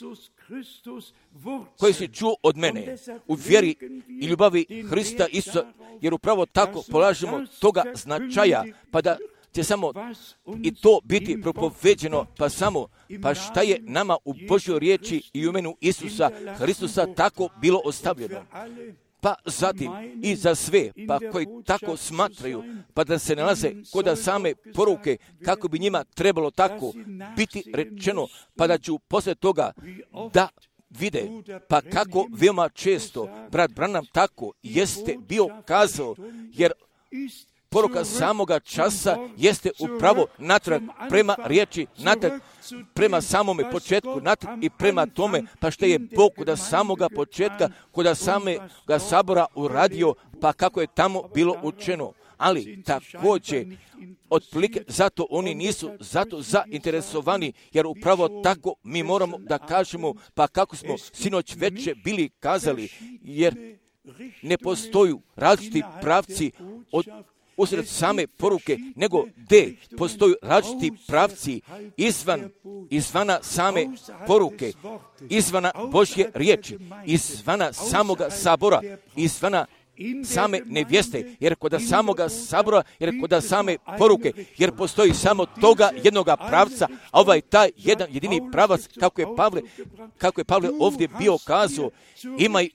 koji si čuo od mene u vjeri i ljubavi Hrista Isusa, jer upravo tako polažemo toga značaja, pa da će samo i to biti propoveđeno, pa šta je nama u Božjoj riječi i u imenu Isusa Hristusa tako bilo ostavljeno. Pa zatim i za sve, pa koji tako smatraju, pa da se nalaze kod same poruke, kako bi njima trebalo tako biti rečeno, pa da ću poslije toga da vide, pa kako veoma često brat Branham tako jeste bio kazao, jer poruka samoga časa jeste upravo natrag prema riječi, natrag prema samome početku, natrag i prema tome, pa što je Bog kod samoga početka, kod samega sabora uradio, pa kako je tamo bilo učeno. Ali također, otprilike, zato oni nisu zato zainteresovani, jer upravo tako mi moramo da kažemo, pa kako smo sinoć veče bili kazali, jer ne postoju različiti pravci usred same poruke, nego gdje postoju različiti pravci izvana same poruke, izvana Božje riječi, izvana samoga sabora, izvana same nevjeste, jer kod samoga sabora, jer kod same poruke, jer postoji samo toga jednoga pravca, a ovaj taj jedan jedini pravac, kako je Pavle ovdje bio kazao, imaj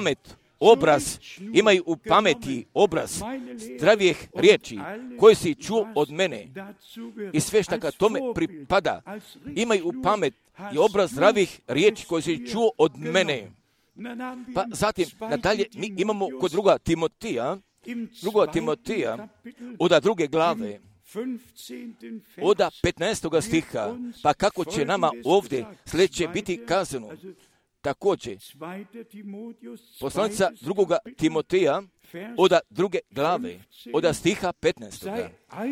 u pameti obraz zdravijih riječi koje si čuo od mene i sve šta ka tome pripada. Imaj u pamet i obraz zdravijih riječi koje si čuo od mene. Pa zatim nadalje mi imamo kod druga Timotija od druge glave od 15. stiha, pa kako će nama ovdje sljedeće biti kazano. Također, poslanica 2. Timoteja, od 2. glave, od stiha 15.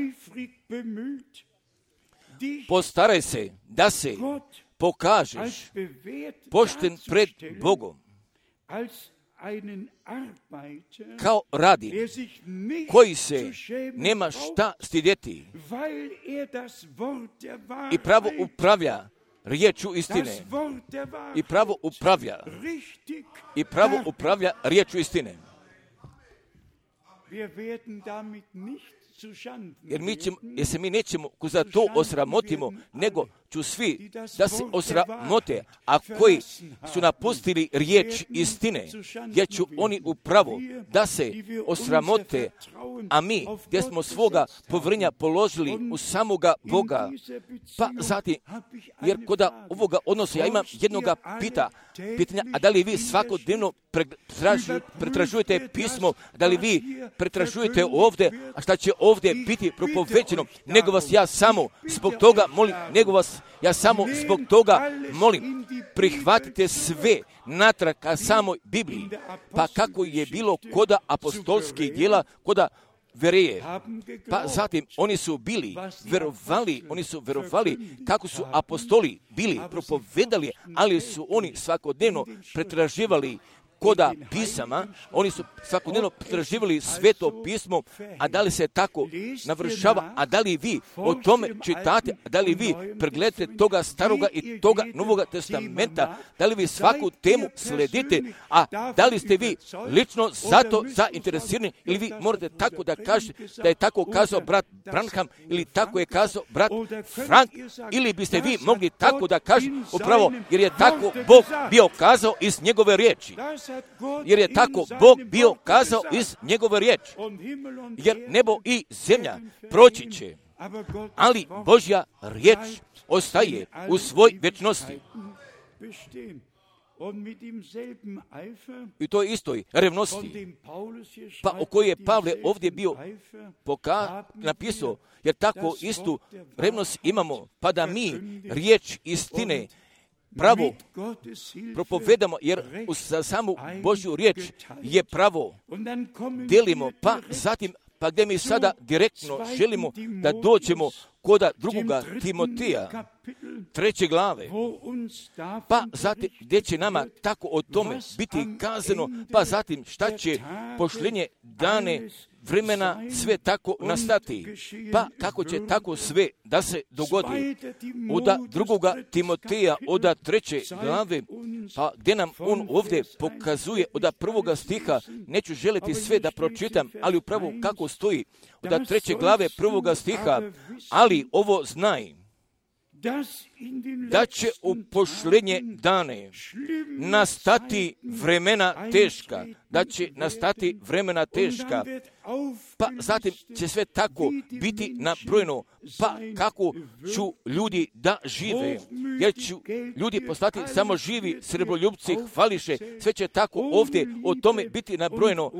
Postaraj se da se pokažeš pošten pred Bogom, kao radnik koji se nema šta stidjeti i pravo upravlja riječu istine. I pravo upravlja riječu istine. Jer se mi nećemo za to osramotimo, nego ću svi da se osramote, a koji su napustili riječ istine, jer ću oni upravo da se osramote, a mi gdje smo svoga povjerenja položili u samoga Boga. Pa zatim, jer kod ovoga odnosa ja imam jednoga pitanja, a da li vi svakodnevno pretražujete pismo, da li vi pretražujete ovdje, a šta će ovdje biti propovećeno, nego vas ja samo zbog toga molim, prihvatite sve natrag ka samoj Bibliji, pa kako je bilo koda apostolskih djela, koda Vereje. Pa zatim oni su verovali kako su apostoli bili propovedali, ali su oni svakodnevno pretraživali koda pisama, oni su svakodnevno pretraživali sveto pismo, a da li se tako navršava, a da li vi o tome čitate, a da li vi pregledate toga staroga i toga novoga testamenta, da li vi svaku temu sledite, a da li ste vi lično zato zainteresirani, ili vi morate tako da kažete da je tako kazao brat Branham, ili tako je kazao brat Frank, ili biste vi mogli tako da kažete upravo, jer je tako Bog bio kazao iz njegove riječi. Jer je tako Bog bio kazao iz njegove riječi. Jer nebo i zemlja proći će, ali Božja riječ ostaje u svoj vječnosti. I to je istoj revnosti, pa o kojoj je Pavle ovdje bio napisao, jer tako istu revnost imamo, pa da mi riječ istine pravo propovedamo, jer za samu Božju riječ je pravo delimo, pa zatim, pa gdje mi sada direktno želimo da dođemo koda 2. Timoteja, 3. glave, pa zatim gdje će nama tako o tome biti kazano, pa zatim šta će pošljenje dane vremena sve tako nastati, pa kako će tako sve da se dogodi. Od 2. Timoteja, od 3. glave, pa gdje nam on ovdje pokazuje od 1. stiha, neću želiti sve da pročitam, ali upravo kako stoji od 3. glave 1. stiha, ali ovo znaj, da će u pošljenje dane nastati vremena teška, pa zatim će sve tako biti nabrojeno, pa kako ću ljudi da žive, jer ću ljudi postati samo živi, srebroljubci, hvališe, sve će tako ovdje o tome biti nabrojeno.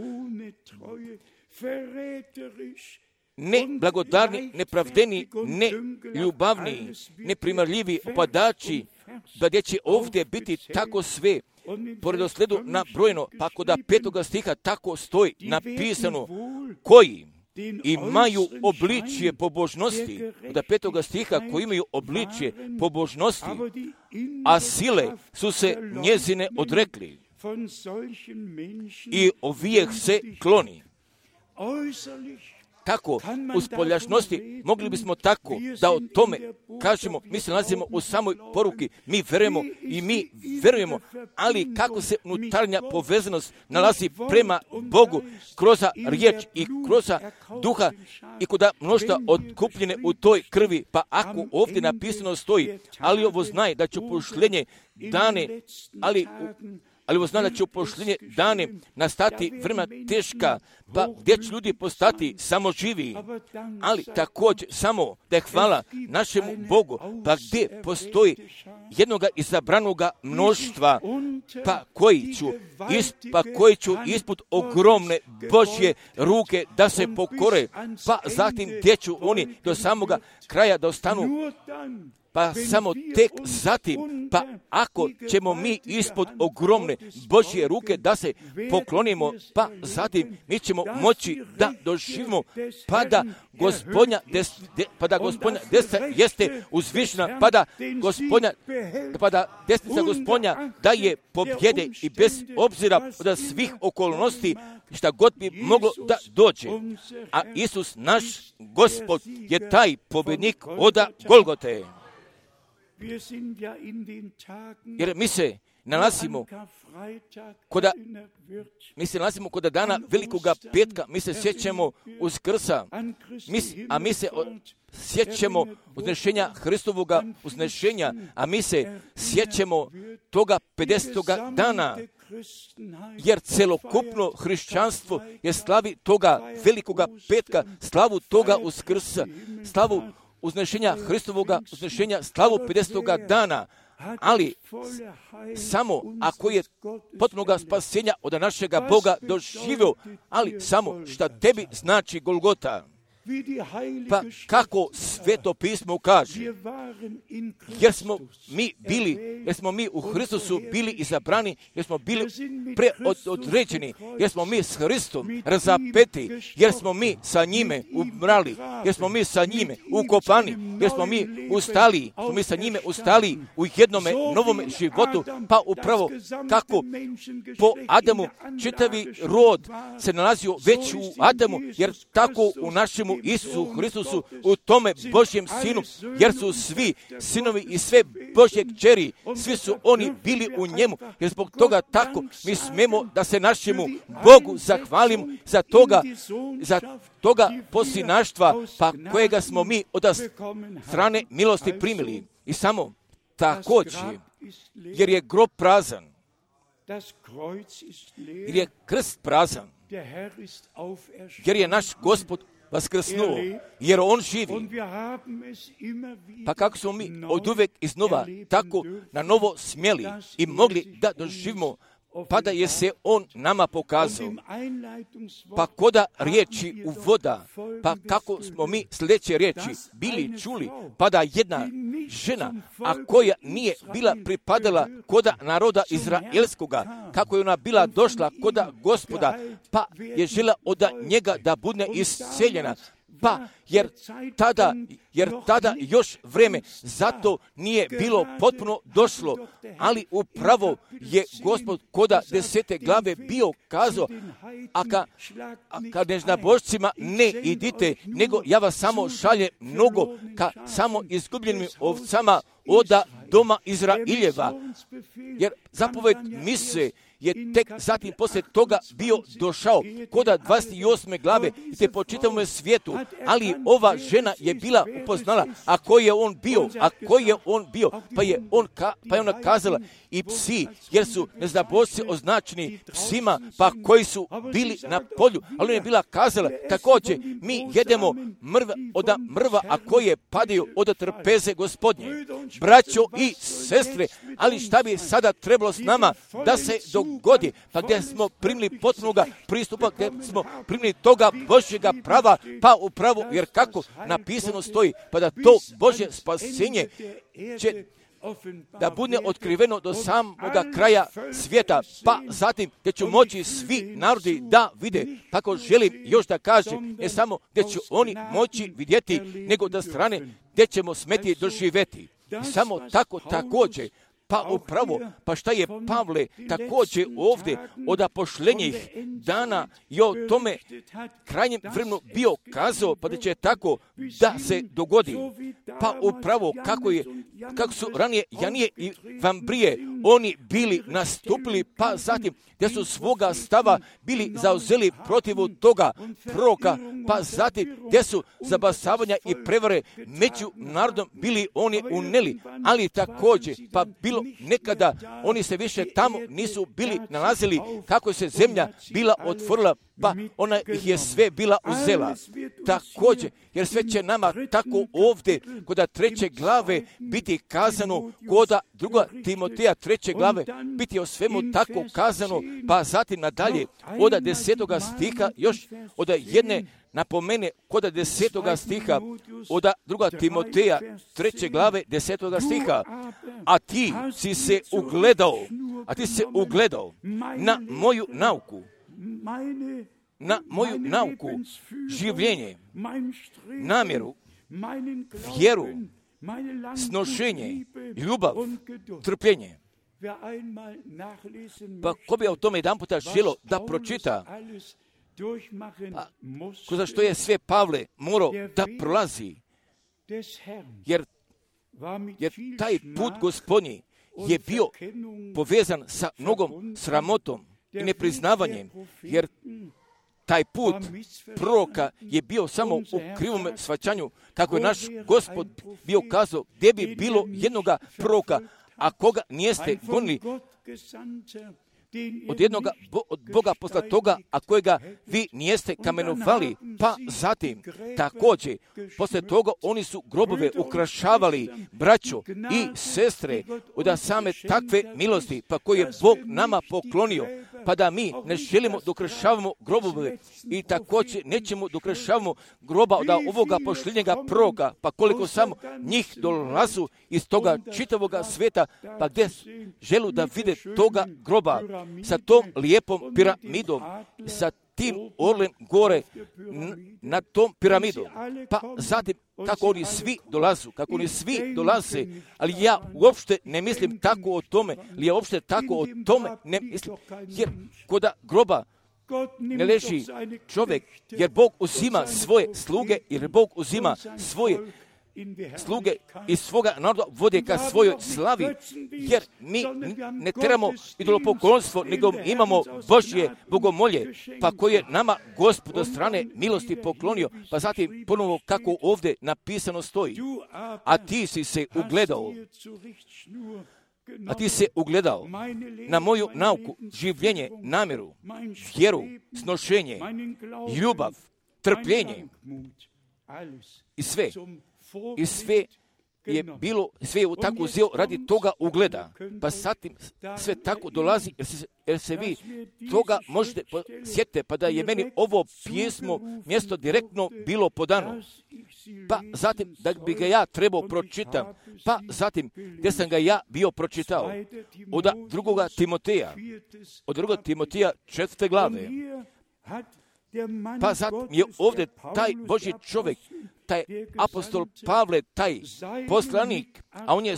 Ne blagodarni, nepravdeni, ne ljubavni, neprimarljivi, opadači, da gdje će ovdje biti tako sve po redosledu nabrojeno, pa kod 5. stiha tako stoji napisano, koji imaju obličje pobožnosti, od 5. stiha koji imaju obličje pobožnosti, a sile su se njezine odrekli i ovijeh se kloni. Tako, u spoljašnosti, mogli bismo tako da o tome kažemo, mi se nalazimo u samoj poruki, mi verujemo, ali kako se unutarnja povezanost nalazi prema Bogu kroz riječ i kroz duha i kod mnoštva otkupljene u toj krvi, pa ako ovdje napisano stoji, ali ovo znaj da će pošljenje dane, ali ovo zna da će u pošljenje dane nastati vremena teška, pa gdje će ljudi postati samo živi, ali također samo da je hvala našemu Bogu, pa gdje postoji jednoga izabranoga mnoštva, pa koji ću ispod ogromne Božje ruke da se pokore, pa zatim gdje ću oni do samoga kraja da ostanu, pa samo tek zatim, pa ako ćemo mi ispod ogromne Božje ruke da se poklonimo, pa zatim mi ćemo moći da doživimo, pa da Gospodnja desnica jeste uzvišena, pa da desnica Gospodnja daje pobjede i bez obzira od svih okolnosti šta god bi moglo da dođe. A Isus naš Gospod je taj pobjednik od Golgote. Jer mi se nalazimo kod dana Velikoga petka, mi se sjećamo Uskrsa, a mi se sjećamo uznešenja Hristovoga uznešenja, a mi se sjećamo toga 50. dana, jer celokupno hrišćanstvo je slavi toga Velikoga petka, slavu toga Uskrsa, slavu uznešenja Hristovoga uznešenja, slavu 50. dana, ali samo ako je potpunoga spasenja od našega Boga doživio, ali samo šta tebi znači Golgota. Pa kako Sveto pismo kaže, jer smo mi u Hristusu bili izabrani, jer smo bili preodređeni, jer smo mi s Hristom razapeti, jer smo mi sa njime umrali, jer smo mi sa njime ukopani, jer smo mi sa njime ustali u jednome novome životu, pa upravo kako po Adamu čitavi rod se nalazio već u Adamu, jer tako u našemu Isusu Hristusu, u tome Božjem Sinu, jer su svi sinovi i sve Božje kćeri, svi su oni bili u njemu, jer zbog toga tako mi smemo da se našemu Bogu zahvalimo za toga posinaštva, pa kojega smo mi od strane milosti primili. I samo također, jer je grob prazan, jer je krst prazan, jer je naš Gospod vaskrsnuo, jer on živi. Pa kako smo mi od uvek iznova tako na novo smjeli i mogli da doživimo, pa da je se on nama pokazao. Pa koda riječi uvoda, pa kako smo mi sljedeće riječi bili čuli, pa da jedna žena, a koja nije bila pripadala koda naroda izraelskoga, kako je ona bila došla koda Gospoda, pa je žela od njega da bude isceljena, pa jer tada još vreme zato nije bilo potpuno došlo, ali upravo je Gospod koda 10. glave bio kazao, a ka neznabošcima ne idite, nego ja vas samo šaljem mnogo ka samo izgubljenim ovcama od doma Izraeljeva. Jer zapoved mise je tek zatim poslije toga bio došao koda 28. glave te po čitavom svijetu, ali ova žena je bila upoznala a ko je on bio, pa je ona kazala i psi, jer su neznabošci označeni psima, pa koji su bili na polju, ali ona je bila kazala također mi jedemo mrva, a koje padaju od trpeze Gospodnje. Braćo i sestre, ali šta bi sada trebalo s nama da se dogodi, pa gdje smo primili potpunoga pristupa, gdje smo primili toga Božjega prava, pa upravo, jer kako napisano stoji, pa da to Božje spasenje će da bude otkriveno do samoga kraja svijeta, pa zatim gdje će moći svi narodi da vide. Tako želim još da kažem, ne samo gdje će oni moći vidjeti, nego da strane gdje ćemo smeti doživjeti. Samo tako također, pa upravo, pa šta je Pavle također ovdje od pošlenjih dana i o tome krajnjem vremenu bio kazao, pa da će tako da se dogodi. Pa upravo kako su ranije Janije i Vambrije oni bili nastupili, pa zatim gdje su svoga stava bili zauzeli protiv toga proroka, pa zatim gdje su zabasavanja i prevare među narodom bili oni uneli, ali također pa bilo bilo nekada, oni se više tamo nisu bili nalazili, kako se zemlja bila otvorila, pa ona ih je sve bila uzela. Također, jer sve će nama tako ovdje, kod 3. glave biti kazano, kod 2. Timoteja 3. glave biti o svemu tako kazano, pa zatim nadalje, od 10. stiha, još od jedne napomene kod 10. stiha, od 2. Timoteja 3. glave 10. stiha, a ti si se ugledao na moju nauku, življenje, namjeru, vjeru, snošenje, ljubav, trpljenje. Pa ko bi o tome jedan puta želo da pročita, kroz što je sve Pavle morao da prolazi, jer taj put Gospodnji je bio povezan sa mnogom sramotom i nepriznavanjem, jer taj put proroka je bio samo u krivom shvaćanju, kako je naš Gospod bio kazao, gdje bi bilo jednoga proroka, a koga nijeste gonili od Boga posla toga, a kojega vi nijeste kamenovali, pa zatim također posle toga oni su grobove ukrašavali, braćo i sestre, od same takve milosti, pa koje je Bog nama poklonio, pa da mi ne želimo da ukrašavamo grobove i također nećemo da ukrašavamo groba od ovoga pošljenjega proroka, pa koliko samo njih dolazu iz toga čitavoga sveta, pa gdje želu da vide toga groba sa tom lijepom piramidom, sa tim orlem gore na tom piramidom. Pa zatim kako oni svi dolaze, ali ja uopšte ne mislim tako o tome, ne mislim, jer kod groba ne leži čovjek, jer Bog uzima svoje sluge, jer Bog uzima svoje sluge iz svoga naroda vode ka svojoj slavi, jer mi ne trebamo idolopoklonstvo, nego imamo Božje bogomolje, pa koje nama Gospod od strane milosti poklonio, pa zatim ponovo kako ovdje napisano stoji, a ti si ugledao na moju nauku, življenje, namjeru, vjeru, snošenje, ljubav, trpljenje i sve je bilo, sve je tako uzeo radi toga ugleda. Pa zatim sve tako dolazi, jer se vi toga možete sjetiti, pa da je meni ovo pjesmo mjesto direktno bilo podano. Pa zatim da bi ga ja trebao pročitati, pa zatim gdje sam ga ja bio pročitao, od 2. Timoteja 4. glave. Pa zatim je ovdje taj Božji čovjek, taj apostol Pavle, taj poslanik, a on je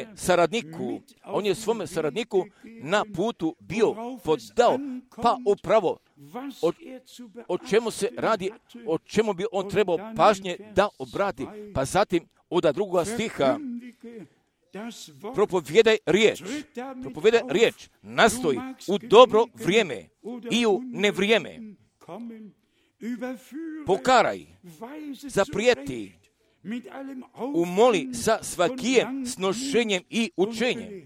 svome saradniku na putu bio podao, pa upravo o čemu se radi, o čemu bi on trebao pažnje da obrati. Pa zatim od 2. stiha propovijedaj riječ, nastoj u dobro vrijeme i u nevrijeme. Pokaraj, zaprijeti, umoli sa svakijem snošenjem i učenjem.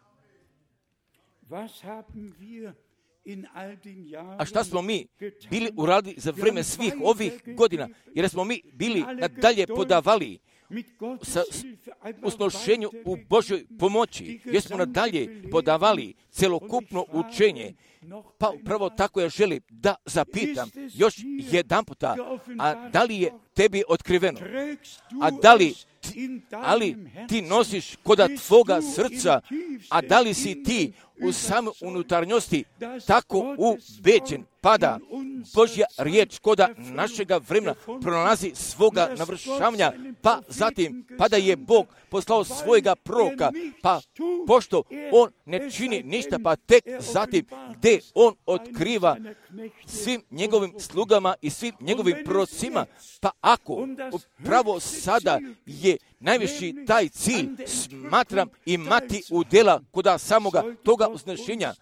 A šta smo mi bili uradili za vrijeme svih ovih godina? Jer smo mi bili nadalje podavali u snošenju u Božoj pomoći, jer smo nadalje podavali celokupno učenje. Pa upravo tako ja želim da zapitam još jedan puta, a da li je tebi otkriveno? A da li ti nosiš koda tvoga srca, a da li si ti u samoj unutarnjosti tako ubeđen, pa da Božja riječ koda našega vremena pronalazi svoga navršavanja, pa zatim, pa da je Bog poslao svojega proroka, pa pošto on ne čini ništa, pa tek zatim gdje on otkriva svim njegovim slugama i svim njegovim prorocima, pa ako upravo sada je najviši taj cilj, smatram imati udjela koda samoga toga uznešenja.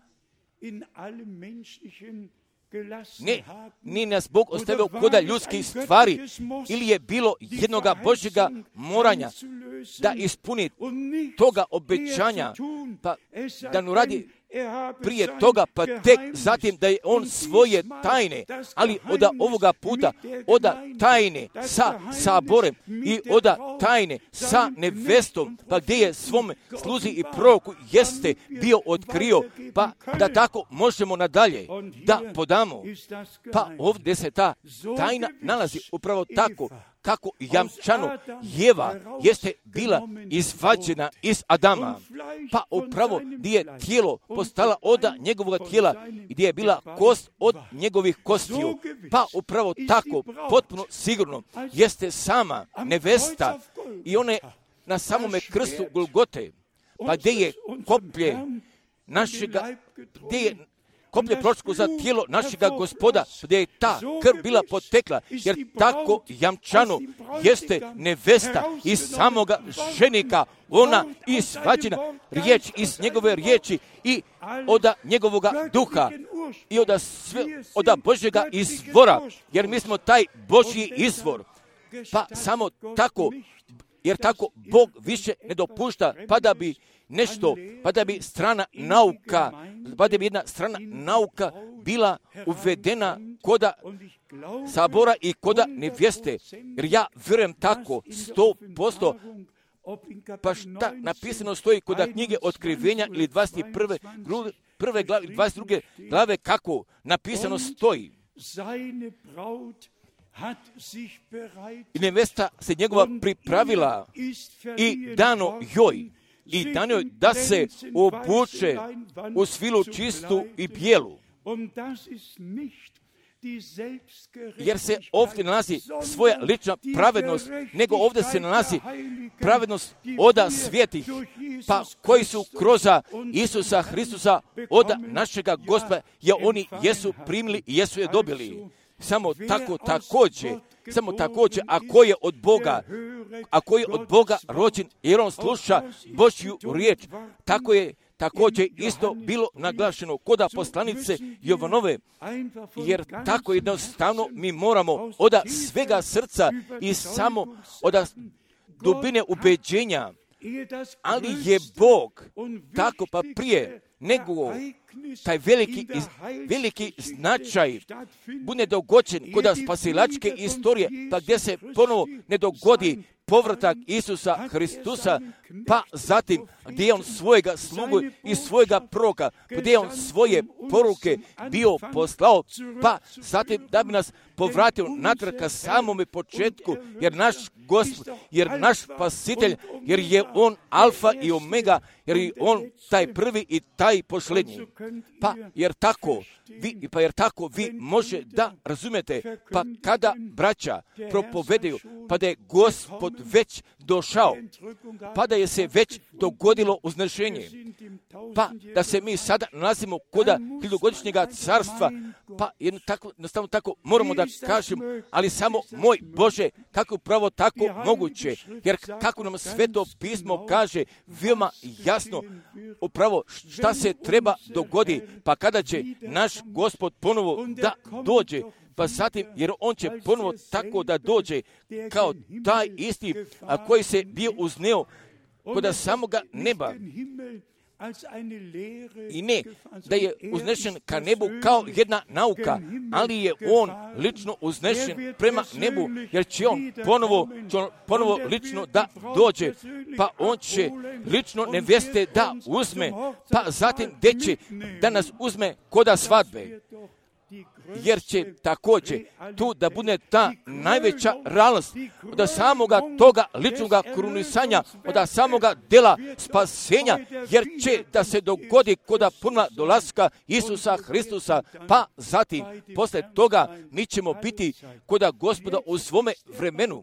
Nije nas Bog ostavio koda ljudskih stvari, ili je bilo jednoga Božjega moranja, da ispuni toga obećanja, pa da ne radi prije toga, pa tek zatim da je on svoje tajne, ali od ovoga puta, od tajne sa saborem i od tajne sa nevestom, pa gdje je svom sluzi i proroku jeste bio otkrio, pa da tako možemo nadalje da podamo. Pa ovdje se ta tajna nalazi upravo tako, kako jamčano Jeva jeste bila izvađena iz Adama, pa upravo gdje je tijelo postala od njegovog tijela, gdje je bila kost od njegovih kostiju, pa upravo tako, potpuno sigurno, jeste sama nevesta i one na samome krstu Golgote, pa gdje je koplje našega, gdje je koplje prošlo za tijelo našega Gospoda, gdje je ta krv bila potekla, jer tako jamčano jeste nevesta iz samoga ženika, ona izvađena riječ iz njegove riječi i od njegovoga duha i od Božjega izvora, jer mi smo taj Božji izvor. Pa samo tako, jer tako Bog više ne dopušta, pa da bi nešto, pa da bi strana nauka, pa da bi jedna strana nauka bila uvedena koda sabora i koda nevjeste. Jer ja vjerujem tako, 100%, pa šta napisano stoji koda knjige Otkrivenja ili 21. glave, 22. glave, kako napisano stoji. I nevesta se njegova pripravila i dano joj, i dano joj da se obuče u svilu čistu i bijelu. Jer se ovdje nalazi svoja lična pravednost, nego ovdje se nalazi pravednost od svijetih, pa koji su kroz Isusa Hristusa od našega Gospoda, jer oni jesu primili i jesu je dobili. Samo također, ako je od Boga rođen, jer on sluša Božju riječ, tako je također isto bilo naglašeno kod poslanice Jovanove, jer tako jednostavno mi moramo od svega srca i samo od dubine ubeđenja, ali je Bog tako pa prije nego taj veliki značaj bude dogođen kod spasilačke istorije, pa gdje se ponovo ne dogodi povratak Isusa Hristusa, pa zatim gdje on svojega slugu i svojega proroka, gdje on svoje poruke bio poslao, pa zatim da bi nas povratio natrag ka samome početku, jer naš Gospod, jer naš Spasitelj, jer je on alfa i omega, jer je on taj prvi i taj posljednji. Pa jer tako vi može da razumijete, pa kada braća propovedaju, pa da je Gospod već došao, pa da je se već dogodilo uznešenje, pa da se mi sada nalazimo kod hiljadugodišnjega carstva, pa jednostavno tako moramo da kažemo, ali samo moj Bože, kako upravo tako moguće, jer kako nam Sveto pismo kaže veoma jasno upravo šta se treba dogodi, pa kada će naš Gospod ponovo da dođe, pa zatim, jer on će ponovo tako da dođe kao taj isti, a koji se bio uzneo kod samoga neba. I ne da je uznešen ka nebu kao jedna nauka, ali je on lično uznešen prema nebu, jer će on ponovo lično da dođe, pa on će lično neveste da uzme, pa zatim gdje će da nas uzme koda svadbe. Jer će također tu da bude ta najveća realnost od samoga toga ličnoga krunisanja, od samoga dela spasenja, jer će da se dogodi kod puna dolaska Isusa Hristusa, pa zatim posle toga mi ćemo biti kod Gospoda u svome vremenu.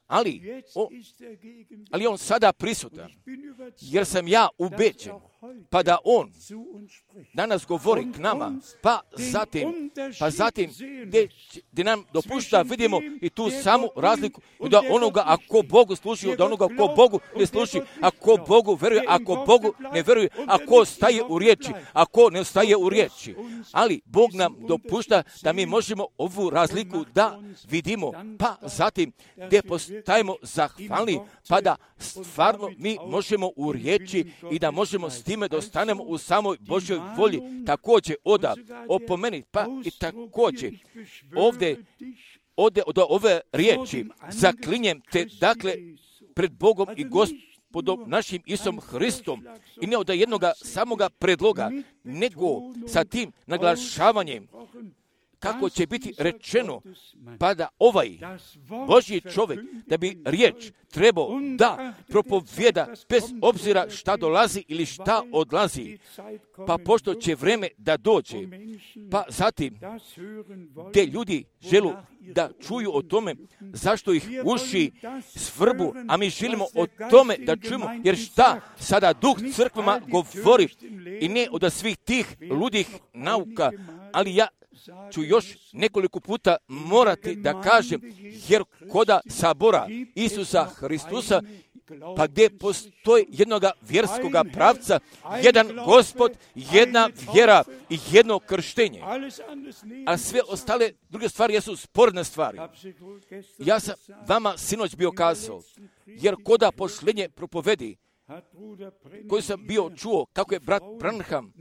Ali on sada prisutan, jer sam ja ubeđen, pa da on danas govori k nama, pa zatim gdje nam dopušta, vidimo i tu samu razliku da onoga ako Bogu služi, od onoga ako Bogu ne služi, ako Bogu veruje, ako Bogu ne veruje, ako staje u riječi, ako ne staje u riječi. Ali Bog nam dopušta da mi možemo ovu razliku da vidimo, pa zatim gdje postoji postajemo zahvalni, pa da stvarno mi možemo u riječi i da možemo s time da ostanemo u samoj Božjoj volji. Također opomeni, pa i također ovdje od ove riječi zaklinjem te, dakle, pred Bogom i Gospodom našim Isusom Hristom, i ne od jednoga samoga predloga, nego sa tim naglašavanjem kako će biti rečeno, pa da ovaj Božji čovjek, da bi riječ trebao da propovjeda bez obzira šta dolazi ili šta odlazi, pa pošto će vreme da dođe, pa zatim te ljudi želu da čuju o tome zašto ih uši svrbu, a mi želimo o tome da čujemo, jer šta sada Duh crkvama govori, i ne od svih tih ludih nauka, ali ja ću još nekoliko puta morati da kažem, jer koda sabora Isusa Hristusa, pa gdje postoji jednoga vjerskoga pravca, jedan Gospod, jedna vjera i jedno krštenje. A sve ostale druge stvari jesu sporedne stvari. Ja sam vama sinoć bio kazao, jer koda posljednje propovedi, koju sam bio čuo, kako je brat Branham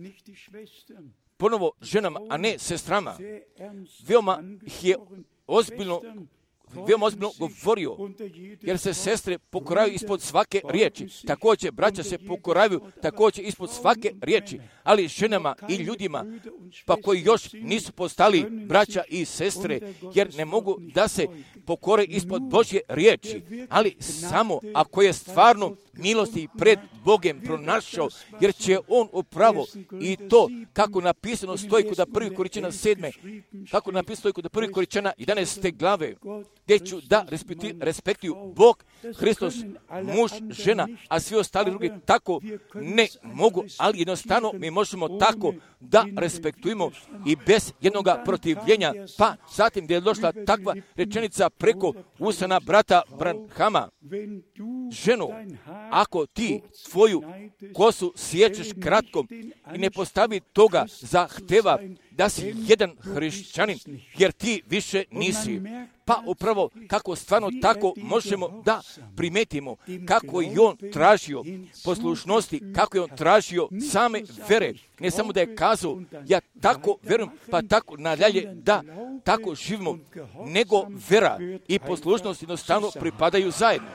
ponovo ženama, a ne sestrama, veoma je ozbiljno govorio, jer se sestre pokoraju ispod svake riječi. Također, braća se pokoraju također ispod svake riječi, ali ženama i ljudima, pa koji još nisu postali braća i sestre, jer ne mogu da se pokore ispod Božje riječi, ali samo ako je stvarno milosti pred Bogem pronašao, jer će on upravo i to, kako napisano stoji kod 1. Korinćana 7. Kako napisano stoji kod 1. Korinćana 11. glave, gdje ću da respektuju Bog, Hristos, muž, žena, a svi ostali drugi tako ne mogu, ali jednostavno mi možemo tako da respektujemo i bez jednoga protivljenja. Pa zatim gdje je došla takva rečenica preko usana brata Branhama, ženo, ako ti tvoju kosu sječeš kratkom i ne postavi toga zahteva da si jedan hrišćanin, jer ti više nisi. Pa upravo kako stvarno tako možemo da primetimo kako je on tražio poslušnosti, kako je on tražio same vere. Ne samo da je kazao, ja tako verujem, pa tako nadalje da tako živimo, nego vera i poslušnost jednostavno pripadaju zajedno.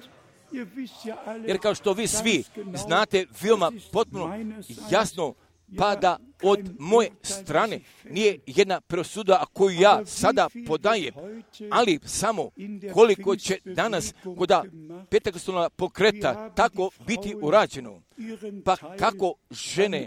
Jer kao što vi svi znate veoma potpuno jasno, pa da od moje strane nije jedna presuda koju ja sada podajem, ali samo koliko će danas kod Pentekostalnog pokreta tako biti urađeno. Pa kako žene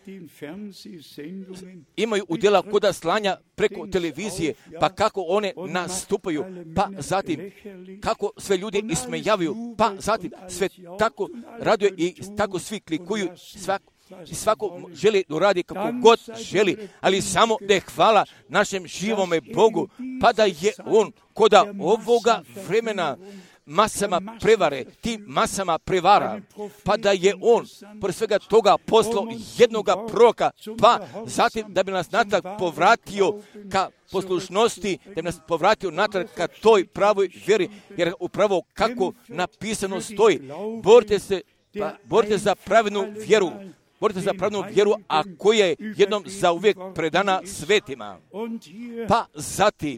imaju udjela kod slanja preko televizije, pa kako one nastupaju, pa zatim kako sve ljudi ismejavaju, pa zatim sve tako raduje i tako svi klikuju, i svako želi da uradi kako god želi, ali samo da je hvala našem živome Bogu, pa da je on koda ovoga vremena masama prevare, tim masama prevara, pa da je on pored svega toga poslao jednoga proroka, pa zatim da bi nas natrag povratio ka poslušnosti, da bi nas povratio natrag ka toj pravoj vjeri, jer upravo kako napisano stoji, borite za pravednu vjeru, borite za pravednu vjeru, a koja je jednom zauvijek predana svetima. Pa zatim,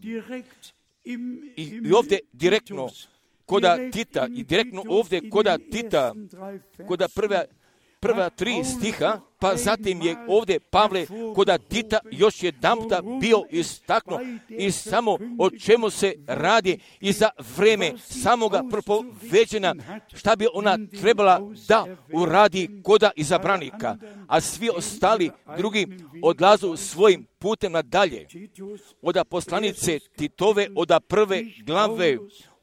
i ovdje direktno koda Tita, i direktno ovdje koda Tita, koda prva 3 stiha, pa zatim je ovdje Pavle koda Tita još jedanputa bio istaknuo i samo o čemu se radi i za vreme samoga propoveđena, šta bi ona trebala da uradi koda izabranika, a svi ostali drugi odlazu svojim putem nadalje. Od poslanice Titove, od 1. glave,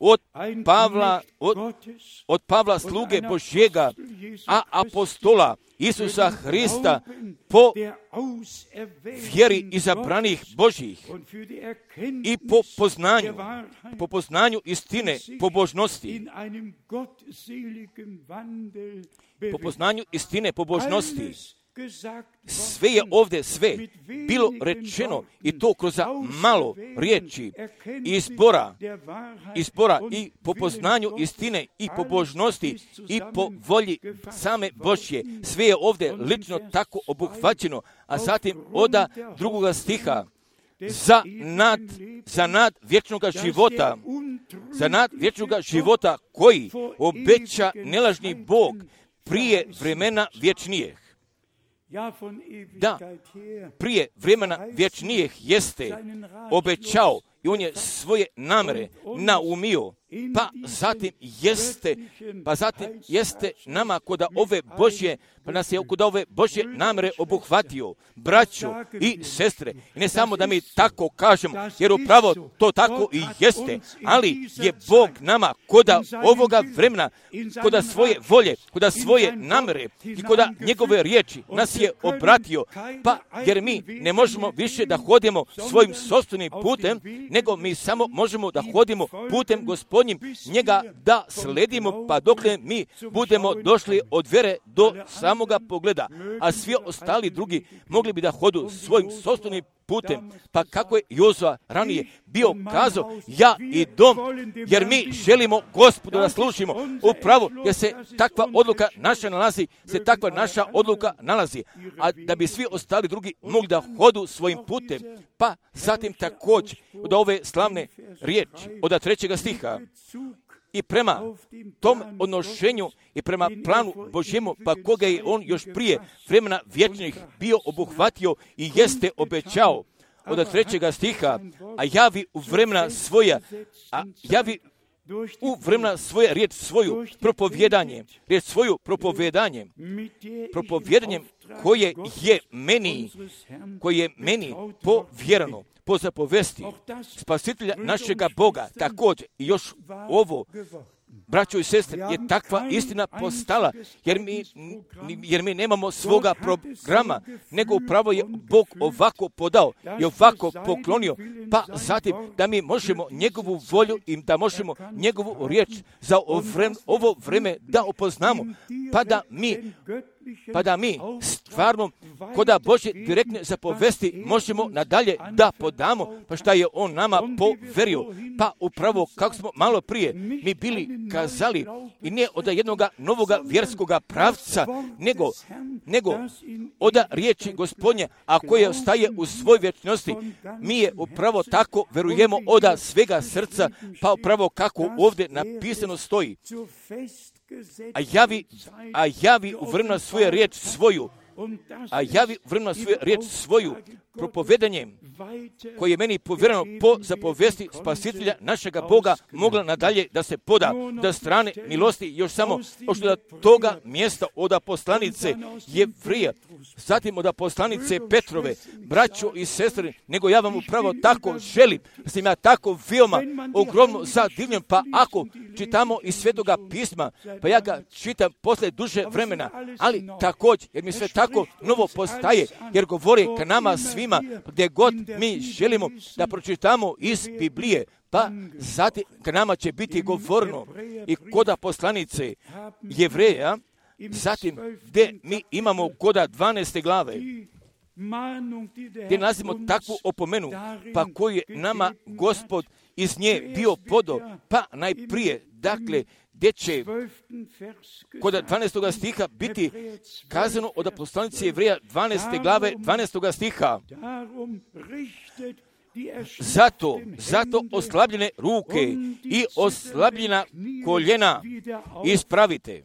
od Pavla sluge Božjega, a apostola Isusa Hrista po vjeri izabranih Božjih i po poznanju istine pobožnosti. Po poznanju istine pobožnosti. sve je ovdje sve bilo rečeno i to kroz malo riječi i spora i po poznanju istine i po božnosti i po volji same Božje. Sve je ovdje lično tako obuhvaćeno, a zatim od drugoga stiha za nad vječnoga života koji obeća nelažni Bog prije vremena vječnijeg. Da, prije vremena vječnijeg jeste obećao i on je svoje namere naumio, pa zatim jeste nama kod ove Božje, pa nas je kod ove Božje namere obuhvatio, braćo i sestre. I ne samo da mi tako kažemo, jer upravo to tako i jeste, ali je Bog nama kod ovoga vremena, kod svoje volje, kod svoje namere i kod njegove riječi nas je obratio, pa jer mi ne možemo više da hodimo svojim sopstvenim putem, nego mi samo možemo da hodimo putem Gospodnjim, njega da sledimo, pa dokle mi budemo došli od vjere do samoga pogleda, a svi ostali drugi mogli bi da hodu svojim sopstvenim putem. Pa kako je Jozua ranije bio kazao, ja i dom, jer mi želimo Gospodu da služimo. Upravo jer se takva odluka naša nalazi, a da bi svi ostali drugi mogli da hodu svojim putem. Pa zatim također od ove slavne riječi, od 3. stiha, i prema tom odnošenju i prema planu Božjemu, pa koga je on još prije vremena vječnih bio obuhvatio i jeste obećao, od 3. stiha, a javi u vremena svoja riječ svoju propovijedanjem koje je meni povjereno po zapovesti Spasitelja našega Boga. Također i još ovo, braćo i sestre, je takva istina postala, jer mi nemamo svoga programa, nego upravo je Bog ovako podao i ovako poklonio, pa zatim da mi možemo njegovu volju i da možemo njegovu riječ za ovo vreme da upoznamo, pa da mi stvarno kod Božje direktne zapovesti možemo nadalje da podamo, pa šta je on nama poverio. Pa upravo kako smo malo prije mi bili kazali, i ne od jednoga novoga vjerskoga pravca, nego od riječi Gospodnje, a koje ostaje u svoj vječnosti, mi je upravo tako verujemo od svega srca, pa upravo kako ovdje napisano stoji. A javi u vremena svoje riječ svoju, propovedanjem koje je meni povjereno po zapovesti Spasitelja našega Boga mogla nadalje da se poda da strane milosti još samo od toga mjesta od poslanice Jevrija, zatim od poslanice Petrove, braćo i sestre, nego ja vam upravo tako želim, da sam ja tako veoma ogromno zadivljen, pa ako čitamo iz Svetoga pisma, pa ja ga čitam posle duže vremena, ali također, jer mi sve tako novo postaje, jer govori ka nama svima, gdje god mi želimo da pročitamo iz Biblije, pa zatim k nama će biti govorno i kod poslanice Jevreja, zatim gdje mi imamo kod 12. glave, gdje nalazimo takvu opomenu, pa koju je nama Gospod iz nje bio podo, pa najprije, dakle, gdje će kod 12. stiha biti kazano od poslanice Jevreja 12. glave 12. stiha. Zato oslabljene ruke i oslabljena koljena ispravite.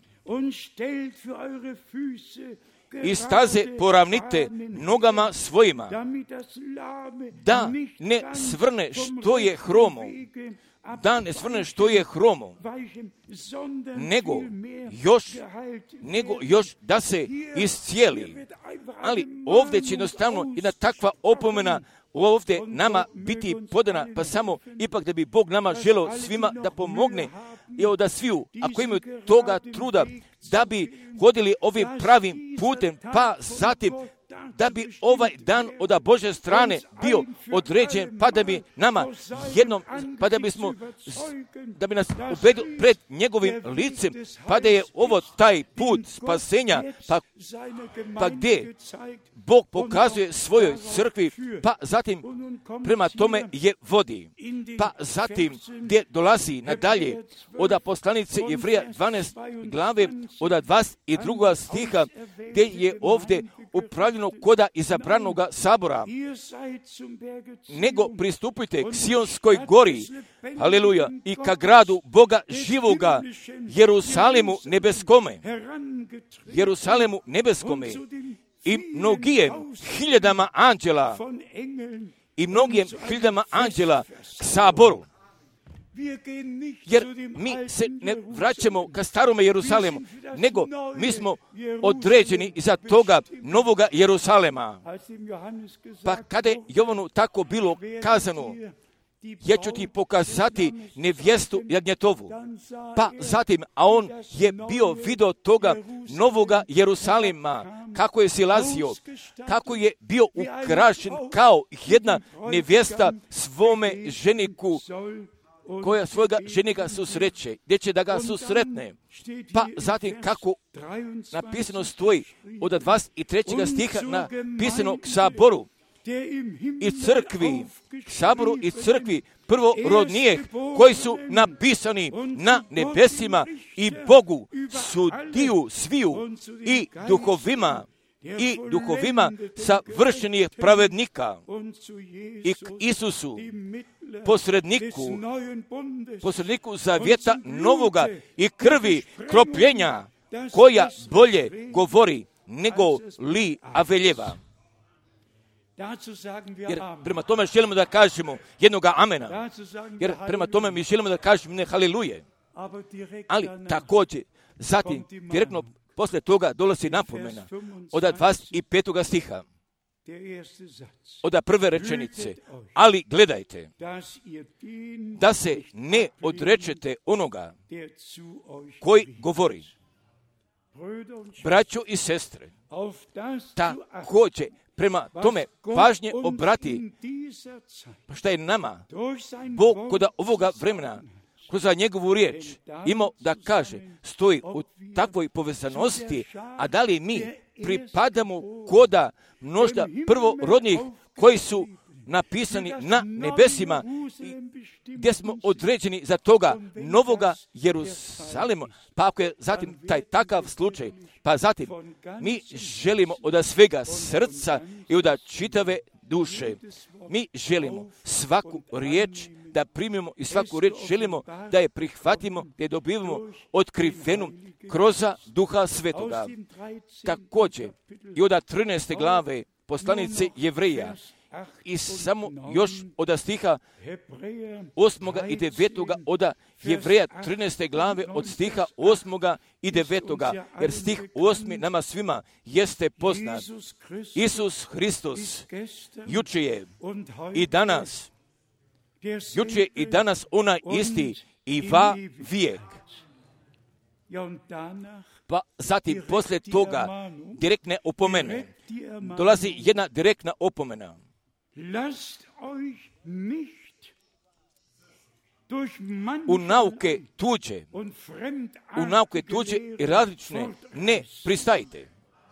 I staze poravnite nogama svojima, da ne svrne što je hromo, nego još da se iscijeli. Ali ovdje će jednostavno jedna takva opomena ovdje nama biti podana, pa samo ipak da bi Bog nama želio svima da pomogne, i da sviju, ako imaju toga truda, da bi hodili ovim pravim putem, pa zatim da bi ovaj dan od Božje strane bio određen, pa da bi nama jednom, da bi nas ubedio pred njegovim licem, pa da je ovo taj put spasenja, pa gdje Bog pokazuje svojoj crkvi, pa zatim prema tome je vodi, pa zatim gdje dolazi nadalje od poslanice Jevrija 12 glave od 22 stiha, gdje je ovdje upravljeno koda izabranoga sabora, nego pristupite k Sionskoj gori, haleluja, i ka gradu Boga živoga, Jerusalimu nebeskome, i mnogije hiljadama anđela k saboru. Jer mi se ne vraćamo ka starome Jerusalimu, nego mi smo određeni iza toga novoga Jerusalema. Pa kada je Jovanu tako bilo kazano, ja ću ti pokazati nevjestu jagnjetovu. Pa zatim, a on je bio video toga novoga Jerusalima, kako je silazio, kako je bio ukrašen kao jedna nevjesta svome ženiku, koja svojega ženika susreće, gdje će da ga susretne. Pa zatim kako napisano stoji od 23. stiha napisano k saboru i crkvi, prvorodnijeh koji su napisani na nebesima i Bogu, sudiju sviju i duhovima savršenih pravednika i k Isusu, posredniku zavjeta novoga i krvi kropljenja, koja bolje govori nego li Aveljeva. Jer prema tome želimo da kažemo jednoga amena. Jer prema tome mi želimo da kažemo ne haliluje. Ali također, zatim, direktno posle toga dolazi napomena od 25. stiha. Od prve rečenice. Ali gledajte, da se ne odrečete onoga koji govori. Braćo i sestre, također prema tome pažnje obrati, pa šta je nama Bog kod ovoga vremena kroz njegovu riječ imao da kaže, stoji u takvoj povezanosti, a da li mi pripadamo koda množda prvorodnih koji su napisani na nebesima, gdje smo određeni za toga novoga Jerusalema. Pa ako je zatim taj takav slučaj, pa zatim mi želimo od svega srca i od čitave duše, mi želimo svaku riječ da primimo i svaku riječ želimo da je prihvatimo, da je dobivamo otkrivenu kroz Duha Svetoga. Također i od 13. glave poslanice Jevrija i samo još od stiha 8. i 9. od Jevreja 13. glave od stiha 8. i 9. Jer stih 8. nama svima jeste poznat. Isus Hristos juče je i danas onaj isti i va vijek. Pa zatim poslije toga direktne opomene dolazi jedna direktna opomena. U nauke tuđe i različne ne pristajte.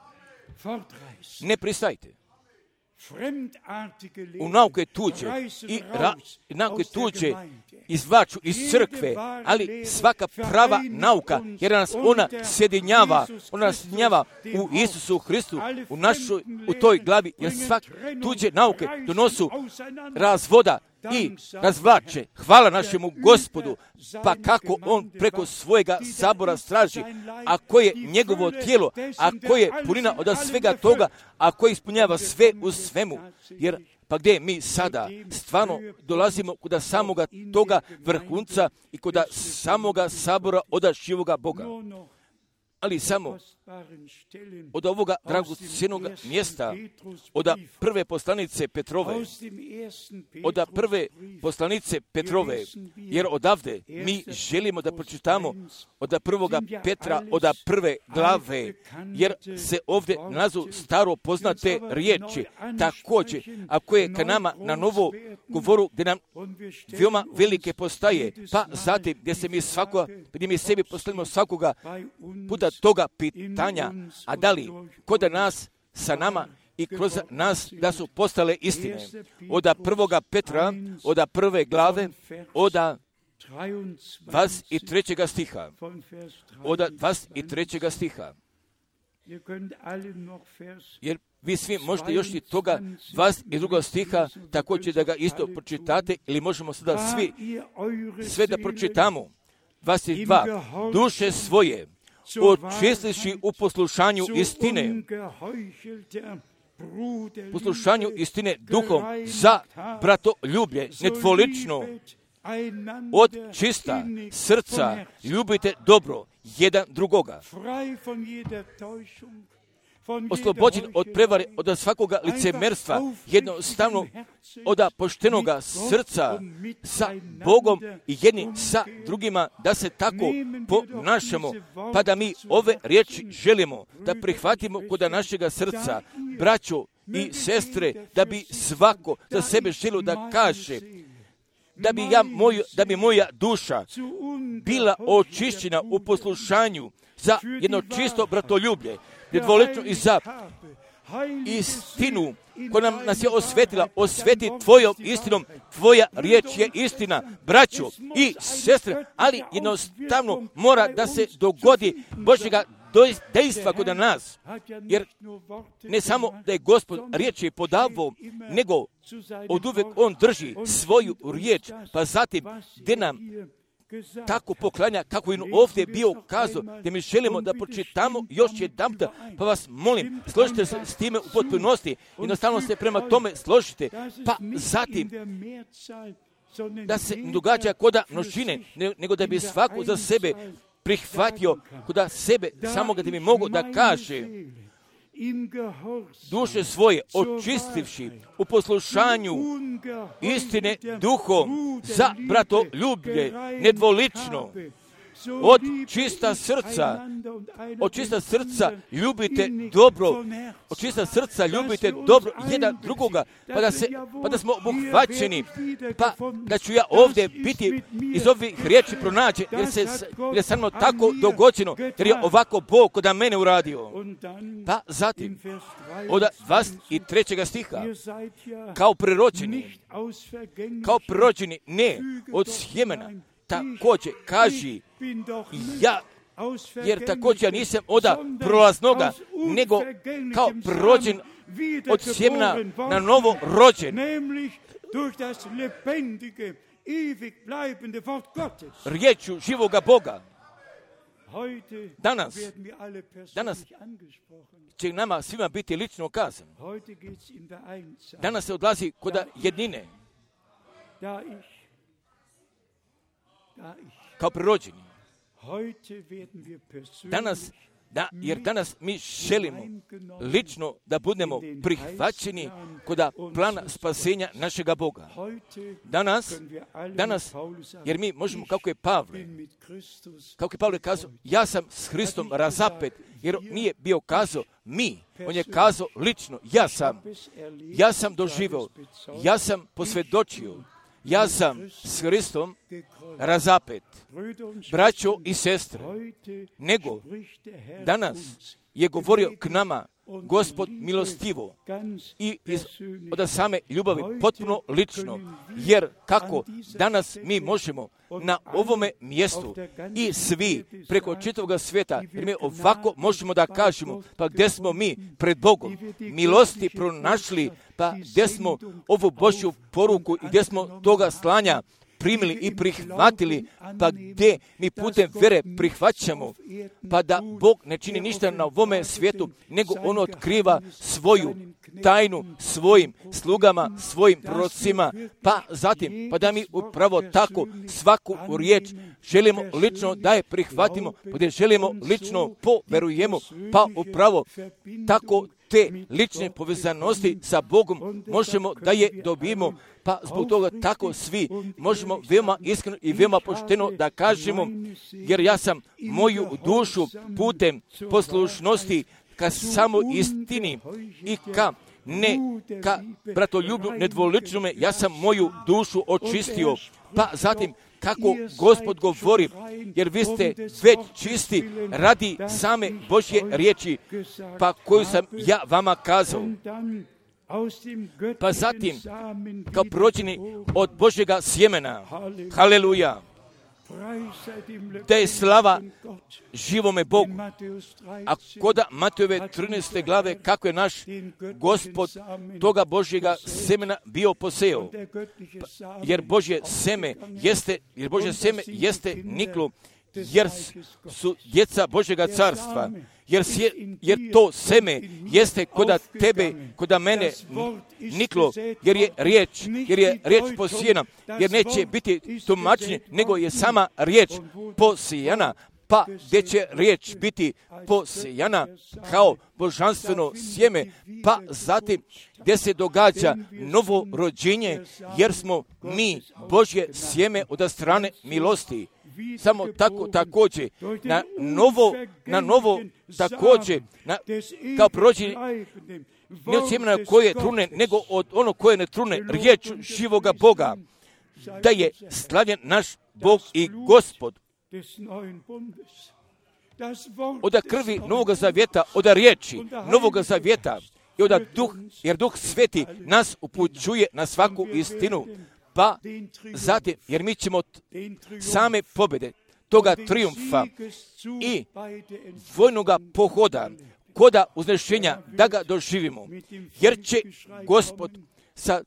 U nauke tuđe izvlaču iz crkve, ali svaka prava nauka, jer nas ona sjedinjava u Isusu Hristu, u toj glavi, jer svak tuđe nauke donosu razvoda i razvlače. Hvala našemu Gospodu, pa kako on preko svojega sabora straži, a koje je njegovo tijelo, a koje je punina od svega toga, a koje ispunjava sve u svemu. Jer pa gdje mi sada stvarno dolazimo kod samoga toga vrhunca i kod samoga sabora od živoga Boga. Ali samo od ovoga dragocjenog mjesta, od prve poslanice Petrove, od prve poslanice Petrove, jer odavde mi želimo da pročitamo od prvoga Petra, od prve glave, jer se ovdje nalazu staro poznate riječi, također, a koje ka nama na novo govoru, gdje nam veoma velike postaje, pa zatim gdje mi sebi postavimo svakoga puta toga pitanja, a da li kod nas, sa nama i kroz nas da su postale istine. Od prvoga Petra, od prve glave, od 23. stiha. Od 23. stiha. Jer vi svi možete još i toga 22. stiha također da ga isto pročitate, ili možemo sada sve da pročitamo. 22. Duše svoje očistivši u poslušanju istine, poslušanju istine duhom za bratoljublje nedvolično, od čista srca ljubite dobro jedan drugoga, oslobođen od prevare, od svakoga licemerstva, jednostavno od poštenoga srca sa Bogom i jedni sa drugima, da se tako ponašamo, pa da mi ove riječi želimo da prihvatimo kod našega srca, braćo i sestre, da bi svako za sebe želio da kaže, da bi moja duša bila očišćena u poslušanju za jedno čisto bratoljublje, nedvolično i za istinu koja nas je osvetila, osveti tvojom istinom, tvoja riječ je istina, braćo i sestre, ali jednostavno mora da se dogodi Božjega dejstva kod nas, jer ne samo da je Gospod riječ je podavao, nego od uvijek On drži svoju riječ, pa zatim gdje nam tako poklanja, kako je ovdje bio kazao, da mi želimo da pročitamo još jedanputa, pa vas molim, složite se s time u potpunosti, jednostavno se prema tome složite, pa zatim da se ne događa koda množine, nego da bi svako za sebe prihvatio koda sebe, samoga da bi mogo da kaže, duše svoje očistivši u poslušanju istine duhom za bratoljublje nedvolično, od čista srca ljubite dobro, od čista srca ljubite dobro jedan drugoga, pa da smo obuhvaćeni, pa da ću ja ovdje biti iz ovih riječi pronađen, jer je samo tako dogođeno, jer je ovako Bog kod mene uradio. Pa zatim, od 23. stiha, kao prirođeni ne od sjemena, također kaži, jer također ja nisam od prolaznoga, nego kao rođen od sjemena na novo rođen. Riječju živoga Boga. Danas će nama svima biti lično kazano. Danas se odlazi kod jednine. Kao prirođeni. Jer danas mi želimo lično da budemo prihvaćeni kod plana spasenja našega Boga. Danas, jer mi možemo, kako je Pavle kazao, ja sam s Hristom razapet, jer nije bio kazao mi, on je kazao lično, ja sam doživio, ja sam posvjedočio, ja sam s Hristom razapet, braćo i sestre, nego danas je govorio k nama Gospod milostivo i od same ljubavi potpuno lično, jer kako danas mi možemo na ovome mjestu i svi preko čitavog svijeta, jer mi ovako možemo da kažemo, pa gdje smo mi pred Bogom milosti pronašli, pa gdje smo ovu Božju poruku i gdje smo toga slanja primili i prihvatili, pa gdje mi putem vere prihvaćamo, pa da Bog ne čini ništa na ovome svijetu, nego On otkriva svoju tajnu svojim slugama, svojim prorocima, pa zatim, pa da mi upravo tako svaku riječ želimo lično da je prihvatimo, gdje želimo lično poverujemo, pa upravo tako te lične povezanosti sa Bogom možemo da je dobijemo, pa zbog toga tako svi možemo veoma iskreno i veoma pošteno da kažemo, jer ja sam moju dušu putem poslušnosti ka samo istini i ka bratoljublju nedvoličnome, ja sam moju dušu očistio, pa zatim kako Gospod govori, jer vi ste već čisti radi same Božje riječi, pa koju sam ja vama kazao. Pa zatim, kao prođeni od Božjega sjemena, haleluja, da je slava živome Bogu. A koda Matejove 13. glave, kako je naš Gospod toga Božjega semena bio poseo. Jer Božje seme jeste niklo, jer su djeca Božjega carstva. Jer to seme jeste koda tebe, koda mene niklo, jer je riječ posijena, jer neće biti tumačenje, nego je sama riječ posijena, pa gdje će riječ biti posijana kao božanstveno sjeme, pa zatim gdje se događa novo rođenje, jer smo mi Božje sjeme od strane milosti. Samo tako također, na novo također, kao prođi ne od sjemena koje trune, nego od ono koje ne trune, riječ živoga Boga, da je slavljen naš Bog i Gospod. Od krvi Novoga Zavjeta, od riječi Novoga Zavjeta, i od jer Duh Sveti nas upućuje na svaku istinu. Pa zatim, jer mi ćemo same pobjede, toga trijumfa i vojnoga pohoda, koda uznešenja, da ga doživimo. Jer će Gospod sa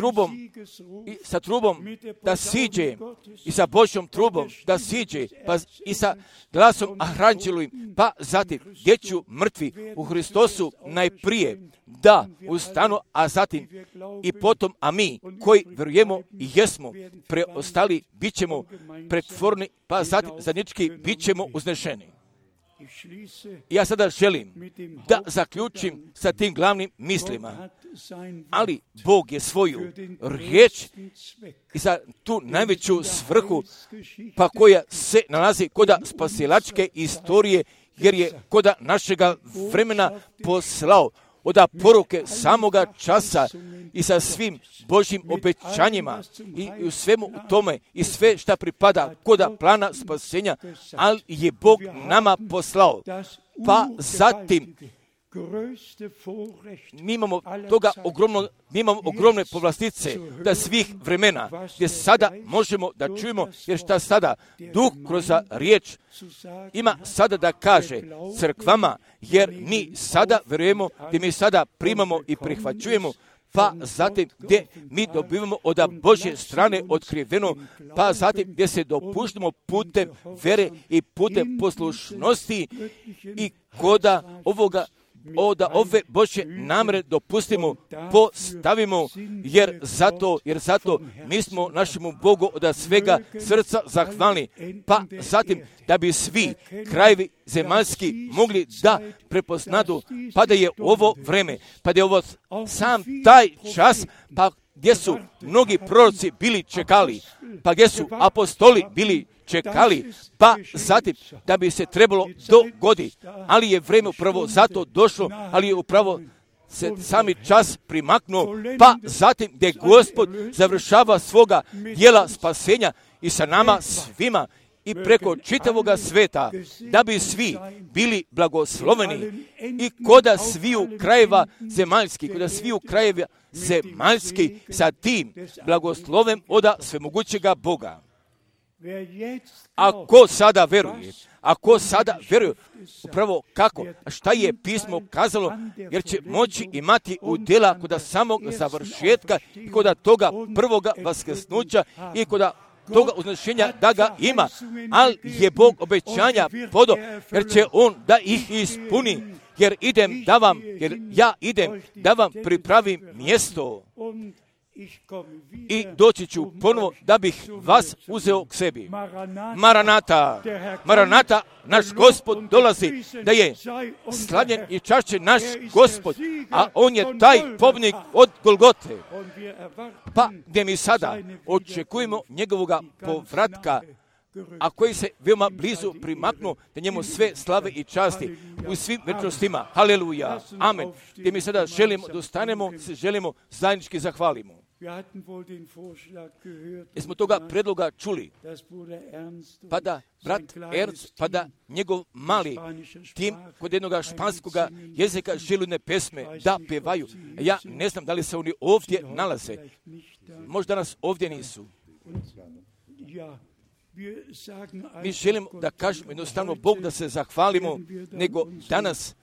trubom da siđe i sa Božjom trubom da siđe, pa i sa glasom aranđelovim, pa zatim gdje ću mrtvi u Hristosu najprije da ustanu, a zatim i potom, a mi koji vjerujemo i jesmo preostali, bit ćemo pretvorni, pa zatim zajednički bit ćemo uznešeni. Ja sada želim da zaključim sa tim glavnim mislima, ali Bog je svoju riječ i za tu najveću svrhu, pa koja se nalazi koda spasilačke istorije, jer je koda našega vremena poslao od poruke samoga časa i sa svim Božjim obećanjima i u svemu tome i sve šta pripada koda plana spasenja, ali je Bog nama poslao. Pa zatim mi imamo ogromne povlastice da svih vremena, gdje sada možemo da čujemo, jer šta sada Duh kroz riječ ima sada da kaže crkvama, jer mi sada vjerujemo, gdje mi sada primamo i prihvaćujemo, pa zatim gdje mi dobivamo od Božje strane otkriveno, pa zatim gdje se dopuštamo putem vere i putem poslušnosti i koda ove Božje namere dopustimo, postavimo, jer zato mi smo našemu Bogu od svega srca zahvalni, pa zatim da bi svi krajevi zemaljski mogli da prepoznadu, pa da je ovo vreme, pa da je ovo sam taj čas, pa gdje su mnogi proroci bili čekali, pa gdje su apostoli bili čekali, pa zatim da bi se trebalo dogoditi, ali je vrijeme upravo zato došlo, ali je upravo se sami čas primaknuo, pa zatim gdje Gospod završava svoga djela spasenja i sa nama svima i preko čitavoga sveta, da bi svi bili blagosloveni i koda sviju krajeva zemaljski sa tim blagoslovem od svemogućega Boga. Ako sada veruje, upravo kako, šta je pismo kazalo, jer će moći imati udjela kod samog završetka i kod toga prvoga vaskrsnuća i kod toga uznešenja da ga ima, ali je Bog obećanja podo, jer će on da ih ispuni, jer ja idem da vam pripravim mjesto i doći ću ponovo da bih vas uzeo k sebi. Maranata, naš Gospod dolazi, da je slavljen i čašćen naš Gospod, a on je taj pobjednik od Golgote. Pa gdje mi sada očekujemo njegovoga povratka, a koji se veoma blizu primaknu, da njemu sve slave i časti u svim večnostima. Haleluja. Amen. Gdje mi sada želimo da ustanemo, se želimo zajednički zahvalimo. Jesmo toga predloga čuli, pa da brat Ernst, pa da njegov mali tim kod jednog španskog jezika želudne pesme da pevaju. Ja ne znam da li se oni ovdje nalaze. Možda nas ovdje nisu. Mi želimo da kažemo jednostavno Bog da se zahvalimo, nego danas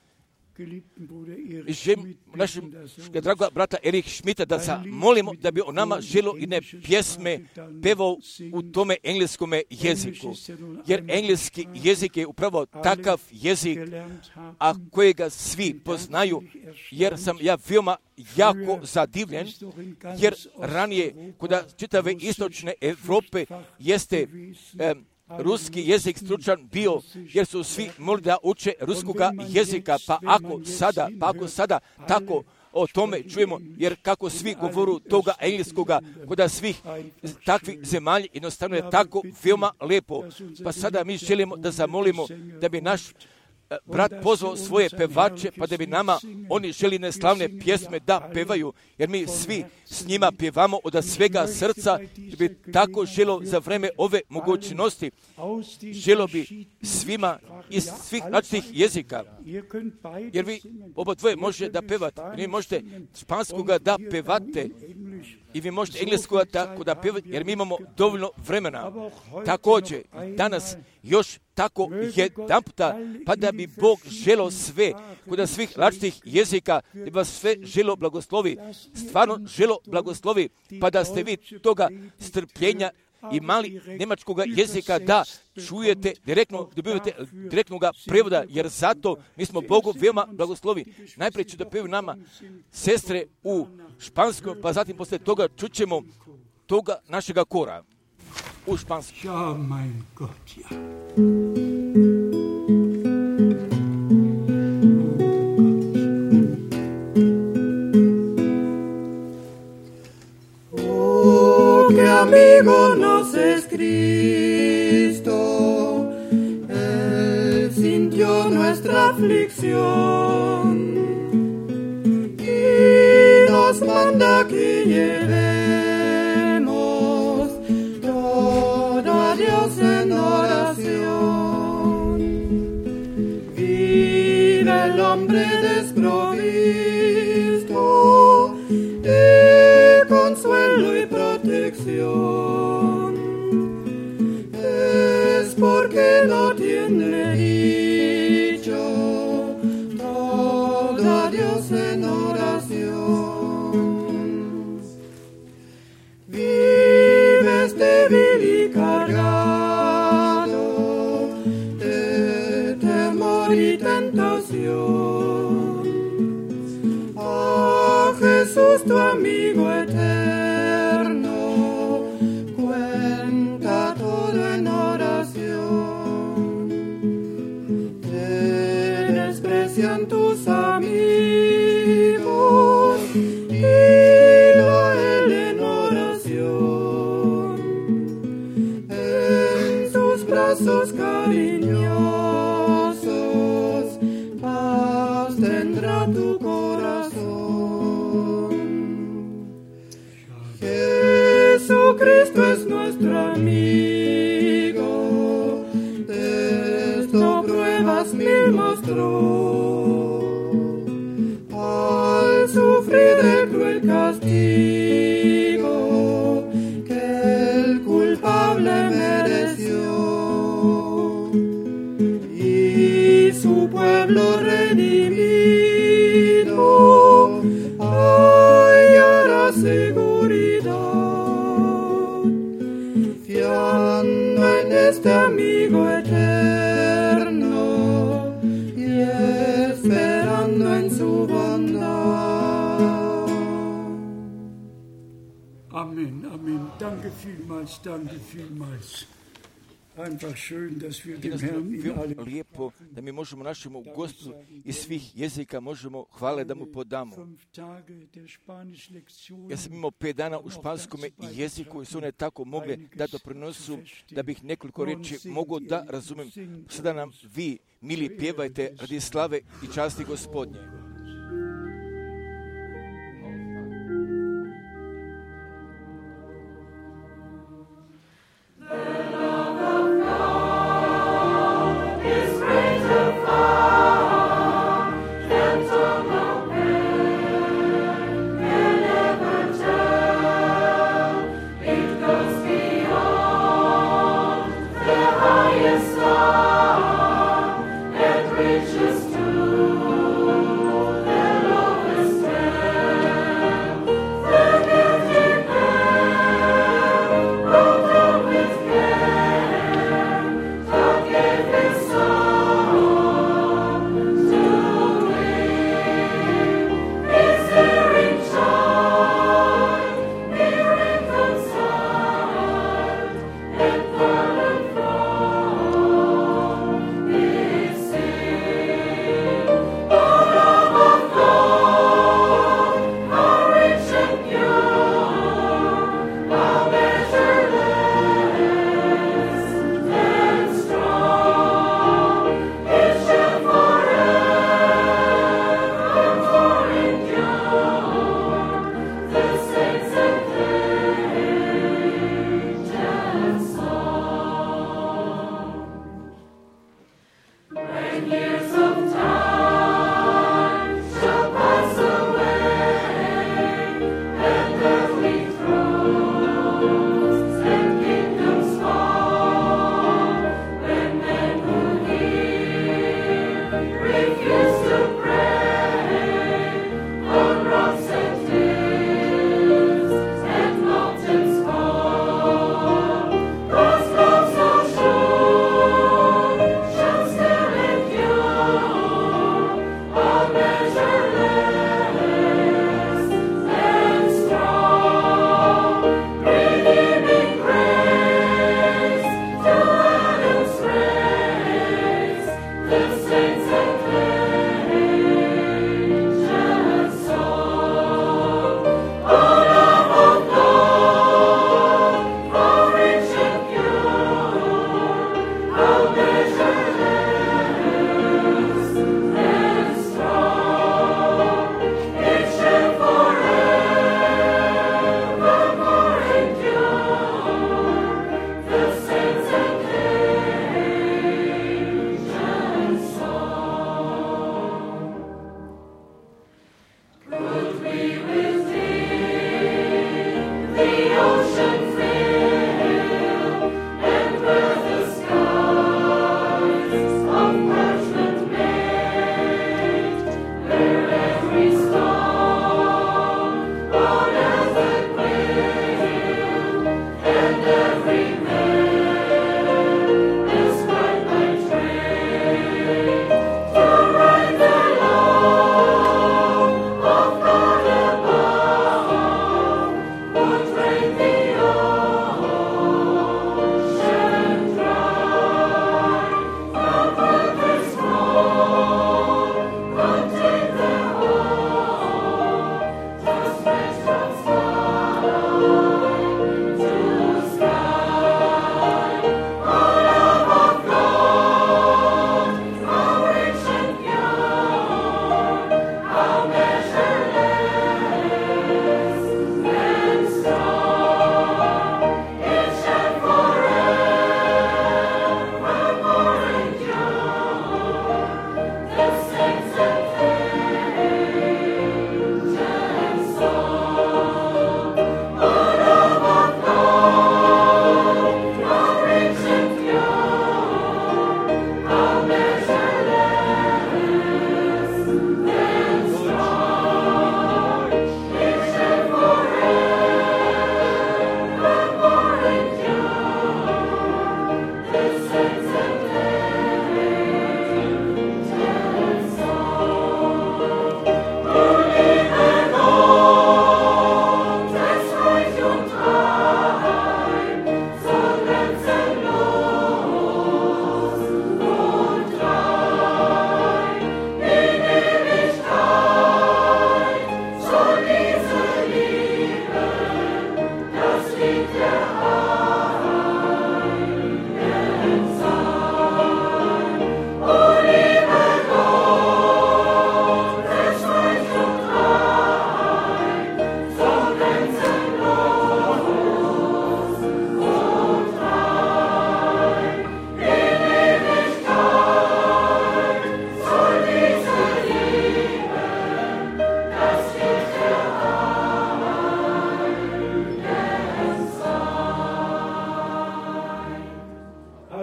našeg dragoga brata Erich Schmidta da zamolimo da bi on nama želio jedne pjesme pevao u tome engleskome jeziku. Jer engleski jezik je upravo takav jezik, a kojega svi poznaju, jer sam ja veoma jako zadivljen, jer ranije kod čitave istočne Europe jeste ruski jezik stručan bio, jer su svi mogli da uče ruskoga jezika, pa ako sada tako o tome čujemo, jer kako svi govoru toga engleskoga, kod svih takvih zemalja, jednostavno je tako veoma lepo. Pa sada mi želimo da zamolimo da bi naš brat pozvao svoje pevače, pa da bi nama oni želi neslavne pjesme da pevaju, jer mi svi s njima pjevamo od svega srca, da bi tako želo za vreme ove mogućnosti, želo bi svima iz svih različitih jezika, jer vi oba dvoje možete da pevate, vi možete španskoga da pevate, i vi možete engleskoga tako da pevate, jer mi imamo dovoljno vremena. Također, danas još tako jedan puta, pa da bi Bog želo sve, kod svih različitih jezika, da bi vas sve želo blagoslovi, stvarno želo blagoslovi, pa da ste vi toga strpljenja i mali njemačkog jezika da čujete direktno, dobivate direktnog prevoda, jer zato mi smo Bogu veoma blagoslovi. Najprije ću da pevaju nama sestre u španskom, pa zatim posle toga čućemo toga našega kora u španskom. Ja, mein Gott, ja. Amigo nos es Cristo, Él sintió nuestra aflicción y nos manda que llevemos todo a Dios en oración. Vive el hombre desprovisto de consuelo y protección, es porque no tiene dicho todo a Dios en oración. Vives débil y cargado de temor y tentación. A Jesús tu amigo eterno cuenta todo en oración. Te desprecian tus amigos, dilo a Él en oración. En sus brazos cariñosos paz tendrá tu corazón. Jesucristo es nuestro amigo, esto pruebas mil mostró. Al sufrir el cruel castigo que el culpable mereció, y su pueblo redimido hallará seguridad, fiando en este amigo eterno y esperando Danke vielmals. Einfach schön, dass wir dem Herrn in alle lijepo da mi možemo našemu Gospodu iz svih jezika možemo hvale da mu podamo. Ja sam imao 5 dana u španskom jeziku i su one tako mogle da doprinosu da bih nekoliko riječi mogao da razumem. Sada nam vi, mili, pjevajte radi slave i časti Gospodnje. Reaches to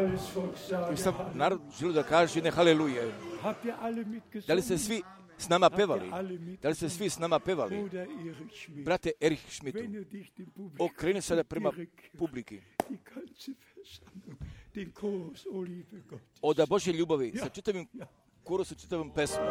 I sam narod želio da kaže jedne haleluje. Da li ste svi s nama pevali? Da li ste svi s nama pevali? Brate Erich Schmidtu, okreni sada prema publiki. Oda Božje ljubavi sa čitavim korusom, čitavom pesmom.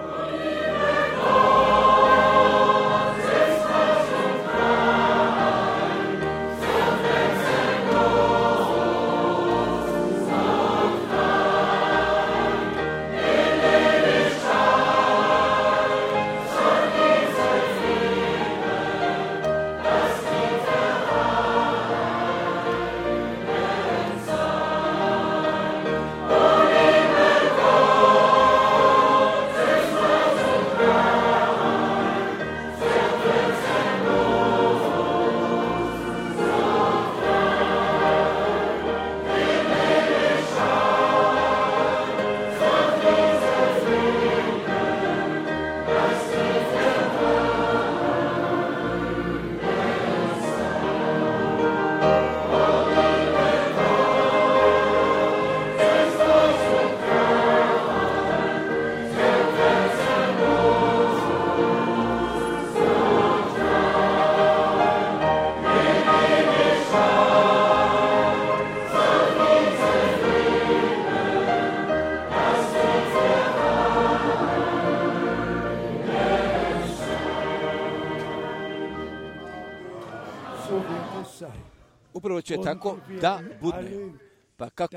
Upravo će tako da bude. Pa kako?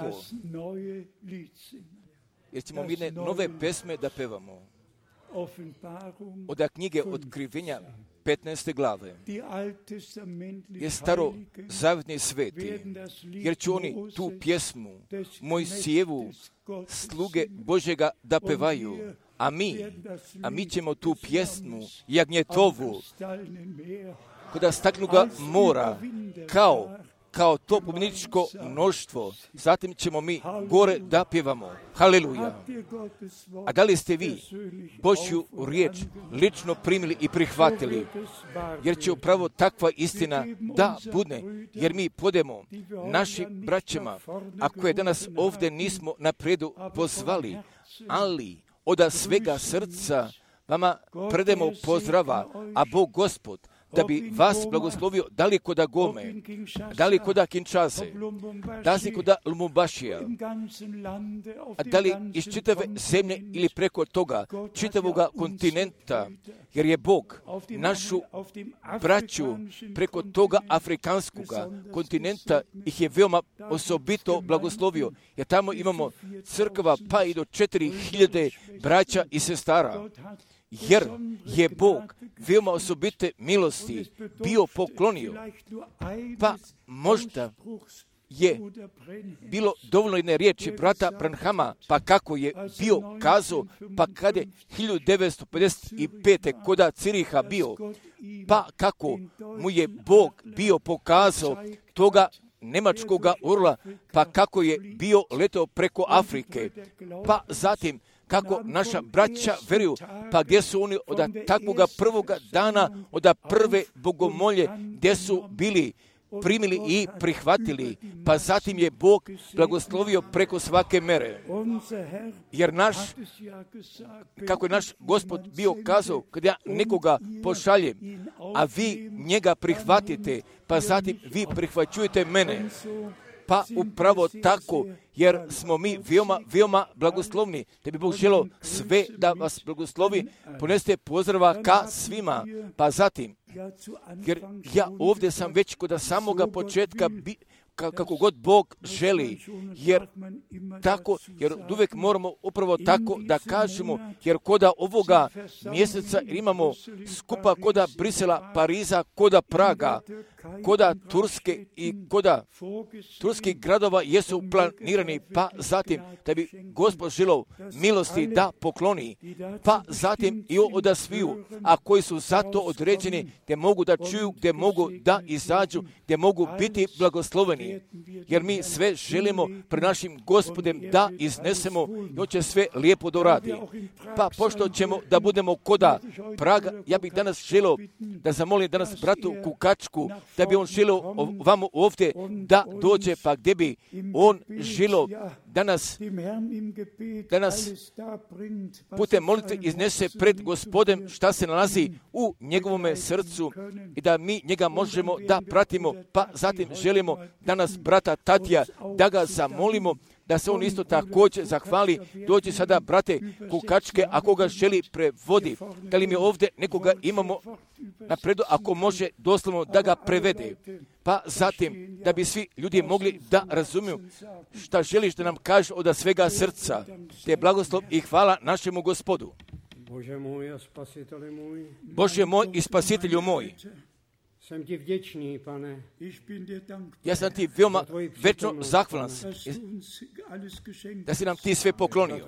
Jer ćemo mi jedne nove pesme da pevamo. Od knjige Otkrivenja 15. glave. Je staro zavjetni sveti. Jer će oni tu pjesmu Mojsijevu sluge Božjega da pevaju. A mi ćemo tu pjesmu Jagnjetovu kod staknuga mora kao to pobjedničko mnoštvo, zatim ćemo mi gore da pjevamo. Haleluja. A da li ste vi Božju riječ lično primili i prihvatili? Jer će upravo takva istina da bude. Jer mi podemo našim braćama, ako je danas ovdje nismo napredu pozvali, ali od svega srca vama predemo pozdrava, a Bog Gospod da bi vas blagoslovio daleko da Gome, daleko da Kinshase, daleko da Lumumbašija, a da li iz čitave zemlje ili preko toga čitavoga kontinenta, jer je Bog našu braću preko toga afrikanskoga kontinenta ih je veoma osobito blagoslovio, jer tamo imamo crkva pa i do 4000 braća i sestara. Jer je Bog veoma osobite milosti bio poklonio, pa možda je bilo dovoljno jedne riječi brata Branhama, pa kako je bio kazao, pa kada je 1955. koda Ciriha bio, pa kako mu je Bog bio pokazao toga nemačkoga orla, pa kako je bio letao preko Afrike, pa zatim kako naša braća veruju, pa gdje su oni od takvoga prvoga dana, od prve bogomolje, gdje su bili primili i prihvatili, pa zatim je Bog blagoslovio preko svake mere. Jer kako je naš Gospod bio kazao, kad ja nekoga pošaljem, a vi njega prihvatite, pa zatim vi prihvaćujete mene. Pa upravo tako, jer smo mi veoma blagoslovni, da bi Bog želeo sve da vas blagoslovi, poneste pozdrava ka svima, pa zatim, jer ja ovdje sam već kod samoga početka, kako god Bog želi, jer uvijek moramo upravo tako da kažemo, jer koda ovoga mjeseca imamo skupa koda Brisela, Pariza, koda Praga, koda Turske i koda turskih gradova jesu planirani, pa zatim da bi Gospod želeo milosti da pokloni, pa zatim i od sviju, a koji su za to određeni, gdje mogu da čuju, gdje mogu da izađu, gdje mogu biti blagosloveni, jer mi sve želimo pred našim Gospodem da iznesemo i on će sve lijepo doradi. Pa pošto ćemo da budemo koda Praga, ja bih danas želeo da zamolim danas bratu Kukačku da bi on želio vamo ovdje da dođe, pa gdje bi on želio da nas putem molitve iznese pred Gospodem šta se nalazi u njegovome srcu i da mi njega možemo da pratimo, pa zatim želimo danas brata Tatija da ga zamolimo da se on isto također zahvali. Dođi sada, brate Kukačke, ako ga želi prevodi. Da li mi ovdje nekoga imamo napredu, ako može doslovno da ga prevede. Pa zatim, da bi svi ljudi mogli da razumiju šta želiš da nam kaže od svega srca. Te blagoslov i hvala našemu Gospodu. Bože moj i spasitelju moj. Jsem ti vděčný, Pane. Ja sam ti veoma večno zahvalan da si nam ti sve poklonio.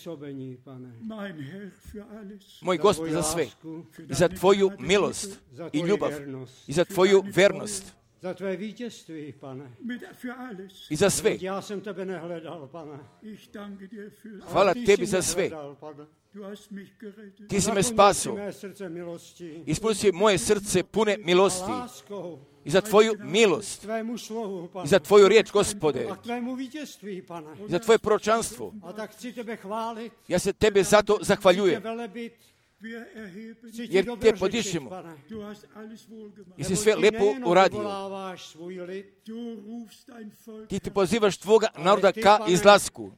Moj Gospod za sve, i za tvoju milost i ljubav, i za tvoju vernost, Za tvé vítězství, Pane. i za sve. Já jsem tebe nehledal, Pane. Hvala tebi za sve. Ti si me spasio. Ispunio si moje srce pune milosti. I za tvoju milost. I za tvoju riječ, Gospode. I za tvoje proročanstvo. Ja se tebe zato zahvaljujem. Jer te podišemo. I si sve lijepo uradio. Ti pozivaš tvoga naroda ka izlasku.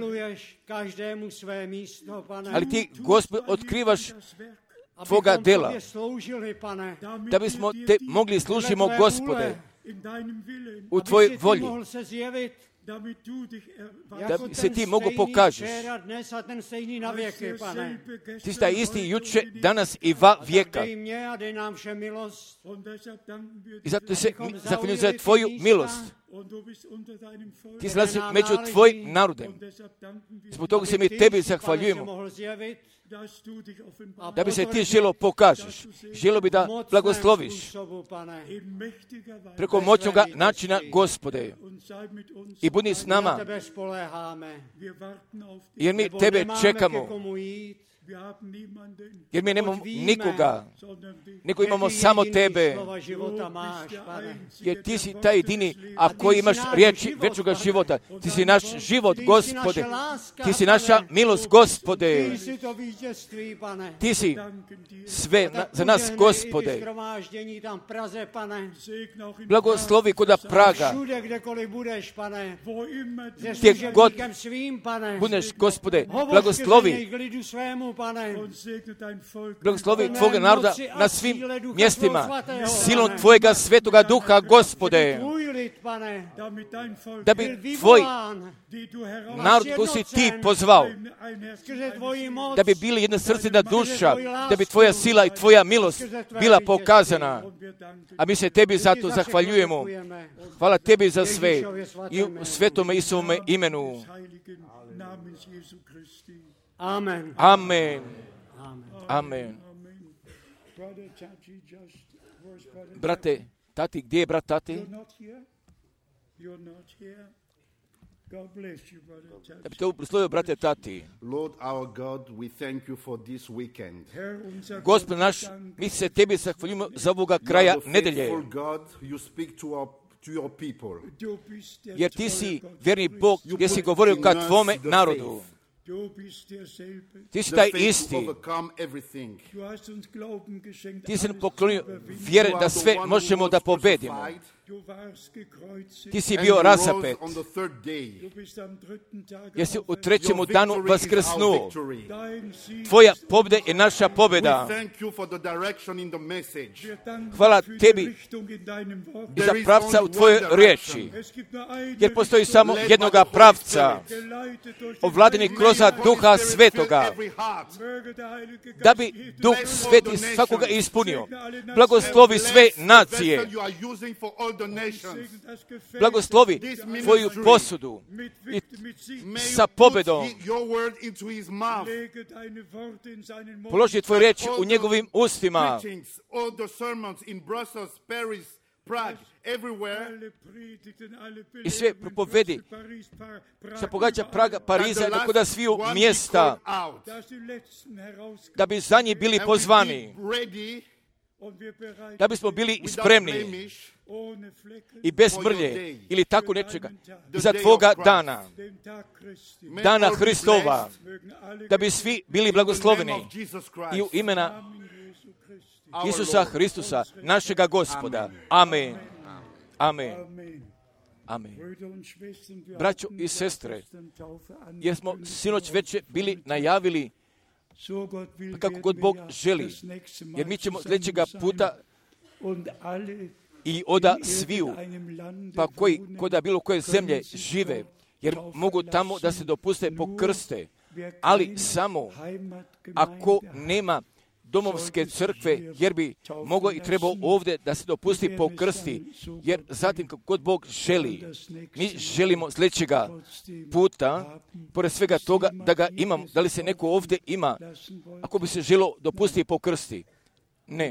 Ali ti, Gospod, otkrivaš tvoga dela. Da bismo te mogli služimo, Gospode, u tvojoj volji. Da se ti mogu pokažeš. Ti si taj isti juče, danas i va vijeka. I zato se zahvaljujem za tvoju milost. Ti si nalazi među tvojim narodem. Zbog toga se mi tebi zahvaljujemo. Da bi se ti želo pokažeš. Želo bi da blagosloviš preko moćnoga načina, Gospode. I budi s nama. Jer mi tebe čekamo. Jer mi nemamo nikoga, nego imamo samo tebe. Jer ti si taj jedini, a koji imaš riječi večnoga života. Ti si naš život, Gospode. Ti si naša milost, Gospode. Ti si sve za nas, Gospode. Blagoslovi kuda Praga. Gdje god budeš, Gospode, blagoslovi. Blagoslovi tvoga naroda na svim mjestima, silom tvojega svetoga duha, Gospode, da bi tvoj narod koji si ti pozvao, da bi bili jedna srcina duša, da bi tvoja sila i tvoja milost bila pokazana. A mi se tebi zato zahvaljujemo. Hvala tebi za sve i u svetome Isovome imenu. Amen. Amen. Amen. Brate Tati, gdje je brat Tati? Da bi te uproslovio, brate Tati. Lord our God, we thank you for this weekend. Gospod naš, mi se tebi zahvaljujemo za ovoga kraja nedelje. God, you speak to your people. Jer ti si vjerni Bog gdje si govorio ka tvome narodu. Ti si taj isti. Ti si nam poklonio vjere da sve možemo da pobedimo. Ti si bio razapet. Jer si u trećemu danu vaskrsnuo. Tvoja pobjeda je naša pobjeda. Hvala tebi i za pravca u tvojoj riječi. Jer postoji samo jednoga pravca. Ovladani kroz Duha Svetoga. Da bi Duh Sveti svakoga ispunio. Blagoslovi sve nacije. Blagoslovi tvoju posudu i sa pobedom. Položi tvoju riječ u njegovim ustima. I sve propovedi što pogađa Praga, Pariza, tako da sviju mjesta, da bi za njih bili pozvani. da bismo bili spremni i bez mrlje ili tako nečega za tvoga dana, dana Hristova, da bi svi bili blagosloveni i u imena Isusa Hristusa, našega Gospoda. Amen. Amen. Amen. Braćo i sestre, jer smo sinoć već bili najavili kako god Bog želi, jer mi ćemo sljedećega puta i oda sviju, pa koji koda bilo koje zemlje žive, jer mogu tamo da se dopuste pokrste, ali samo ako nema domovske crkve, jer bi moglo i trebao ovdje da se dopusti pokrsti, jer zatim kako god Bog želi, mi želimo sljedećega puta, pored svega toga, da ga imam, da li se neko ovdje ima, ako bi se želo dopustiti pokrsti. Ne.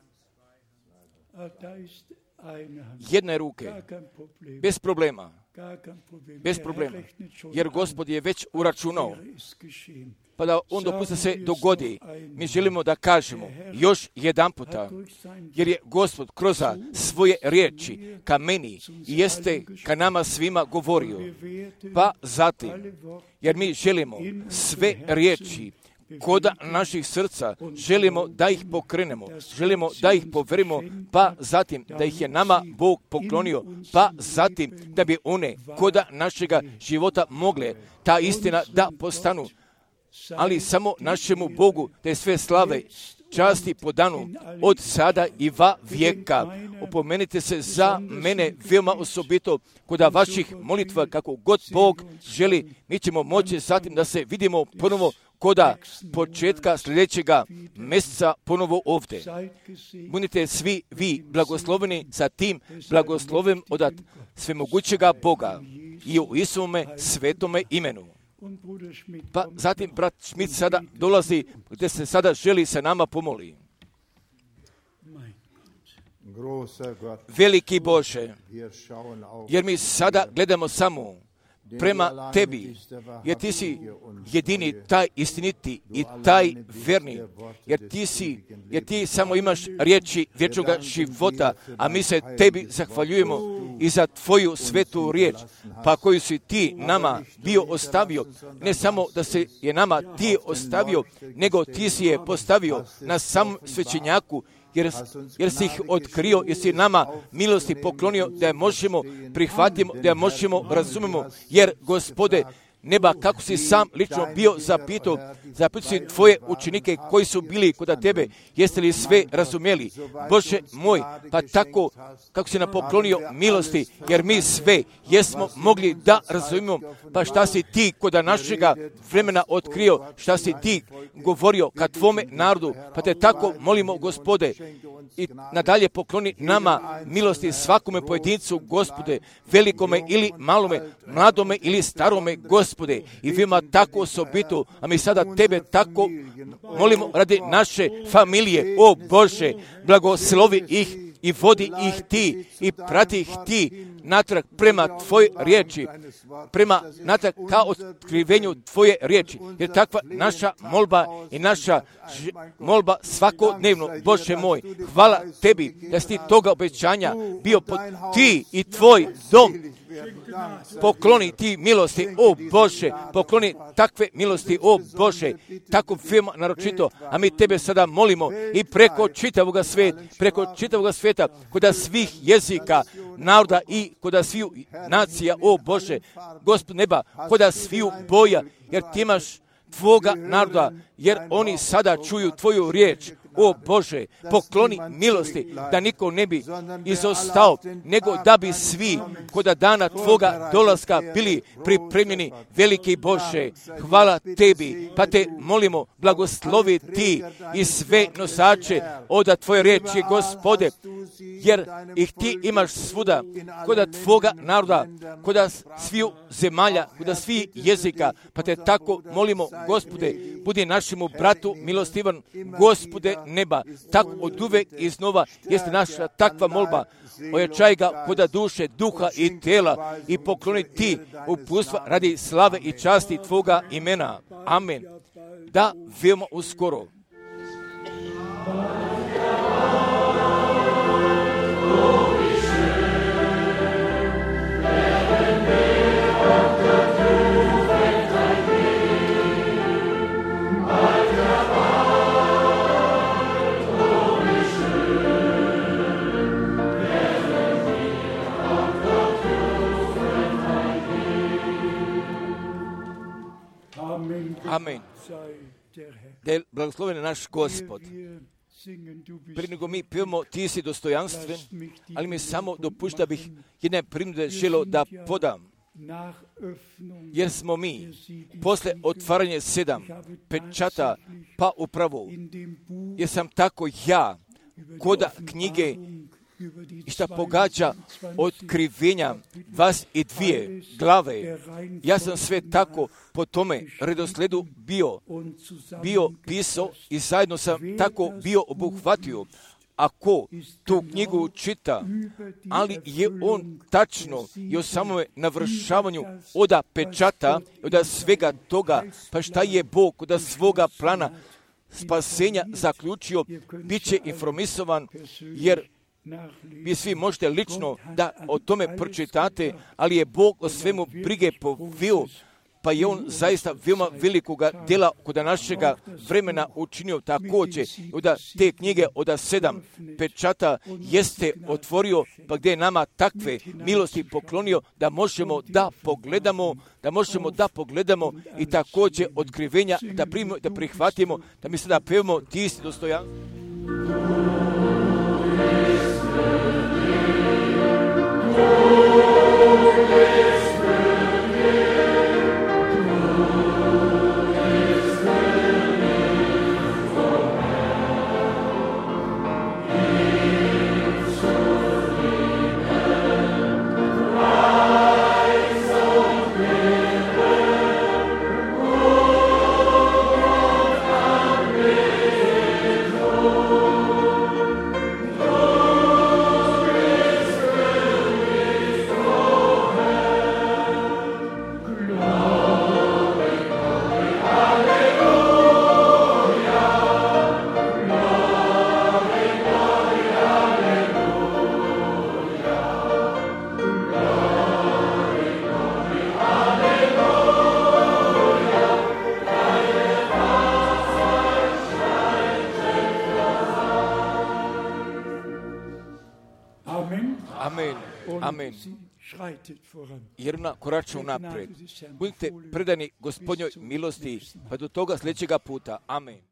Jedne ruke, bez problema, jer Gospod je već uračunao, pa da on dopusti se dogodi. Mi želimo da kažemo još jedan puta, jer je Gospod kroz svoje riječi ka meni i jeste ka nama svima govorio. Pa zatim, jer mi želimo sve riječi kod naših srca, želimo da ih pokrenemo, želimo da ih poverimo, pa zatim da ih je nama Bog poklonio, pa zatim da bi one kod našega života mogle ta istina da postanu. Ali samo našemu Bogu da je sve slave, časti po danu od sada i va vijeka. Opomenite se za mene veoma osobito kod vaših molitva, kako god Bog želi, mi ćemo moći zatim da se vidimo ponovo koda početka sljedećega mjeseca ponovo ovdje. Budite svi vi blagosloveni sa tim blagoslovem od svemogućega Boga i u Isuvome svetome imenu. Pa zatim brat Schmidt sada dolazi gdje se sada želi sa nama pomoli. Veliki Bože, jer mi sada gledamo samo prema tebi, jer ti si jedini taj istiniti i taj verni, jer ti samo imaš riječi vječnoga života, a mi se tebi zahvaljujemo i za tvoju svetu riječ, pa koju si ti nama bio ostavio, ne samo da se je nama ti ostavio, nego ti si je postavio na samom svećenjaku, jer si ih otkrio, jer si nama milosti poklonio da je možemo prihvatimo, da je možemo razumemo, jer Gospode neba, kako si sam lično bio zapitao si tvoje učenike koji su bili kod tebe, jeste li sve razumjeli? Bože moj, pa tako kako si nam poklonio milosti, jer mi sve jesmo mogli da razumijemo, pa šta si ti kod našega vremena otkrio, šta si ti govorio ka tvome narodu, pa te tako molimo, Gospode, i nadalje pokloni nama milosti svakome pojedincu, Gospode, velikome ili malome, mladome ili starome, Gospode, i vima tako osobito, a mi sada tebe tako molimo radi naše familije, o Bože, blagoslovi ih i vodi ih ti i prati ih ti natrag prema tvoje riječi, prema natrag ka otkrivenju tvoje riječi, jer takva naša molba i naša molba svakodnevno, Bože moj, hvala tebi da si ti toga obećanja bio ti i tvoj dom. Pokloni ti milosti, o Bože, pokloni takve milosti, o Bože, tako veoma naročito, a mi tebe sada molimo i preko čitavog svijeta, kod svih jezika, naroda i kod svih nacija, o Bože, Gospod neba, kod svih boja, jer ti imaš tvoga naroda, jer oni sada čuju tvoju riječ, o Bože, pokloni milosti da niko ne bi izostao, nego da bi svi kod dana tvoga dolaska bili pripremljeni. Veliki Bože, hvala tebi, pa te molimo, blagoslovi ti i sve nosače od tvoje riječi, Gospode, jer ih ti imaš svuda, kod tvoga naroda, kod sviju zemalja, kod svih jezika, pa te tako molimo, Gospode, budi našemu bratu milostivan, Gospode neba, tako od uvek iznova jeste naša takva molba, ojačaj ga kod duše, duha i tela i pokloni ti uputstva radi slave i časti tvoga imena. Amen. Da, veoma uskoro. Amen. Da je blagosloven naš Gospod. Prije nego mi pjevamo ti si dostojanstven, ali mi samo dopušta bih jedne primjedbe želio da podam. Jer smo mi posle otvaranja 7 pečata pa upravo, jer sam tako ja koda knjige i šta pogađa otkrivenja 22 glave. Ja sam sve tako po tome redosledu bio pisao i zajedno sam tako bio obuhvatio. Ako tu knjigu čita, ali je on tačno i o samome navršavanju oda pečata, oda svega toga, pa šta je Bog oda svoga plana spasenja zaključio, bit će informisovan, jer vi svi možete lično da o tome pročitate, ali je Bog o svemu brige povio, pa je on zaista veoma velikoga djela kod našega vremena učinio također. Od te knjige od 7 pečata jeste otvorio, pa gdje je nama takve milosti poklonio da možemo da pogledamo i također otkrivenja da primimo, da prihvatimo, da mi sada pevamo ti si dostojan. Amen. Jer ona korača naprijed. Budite predani Gospodnjoj milosti, pa do toga sljedećega puta. Amen.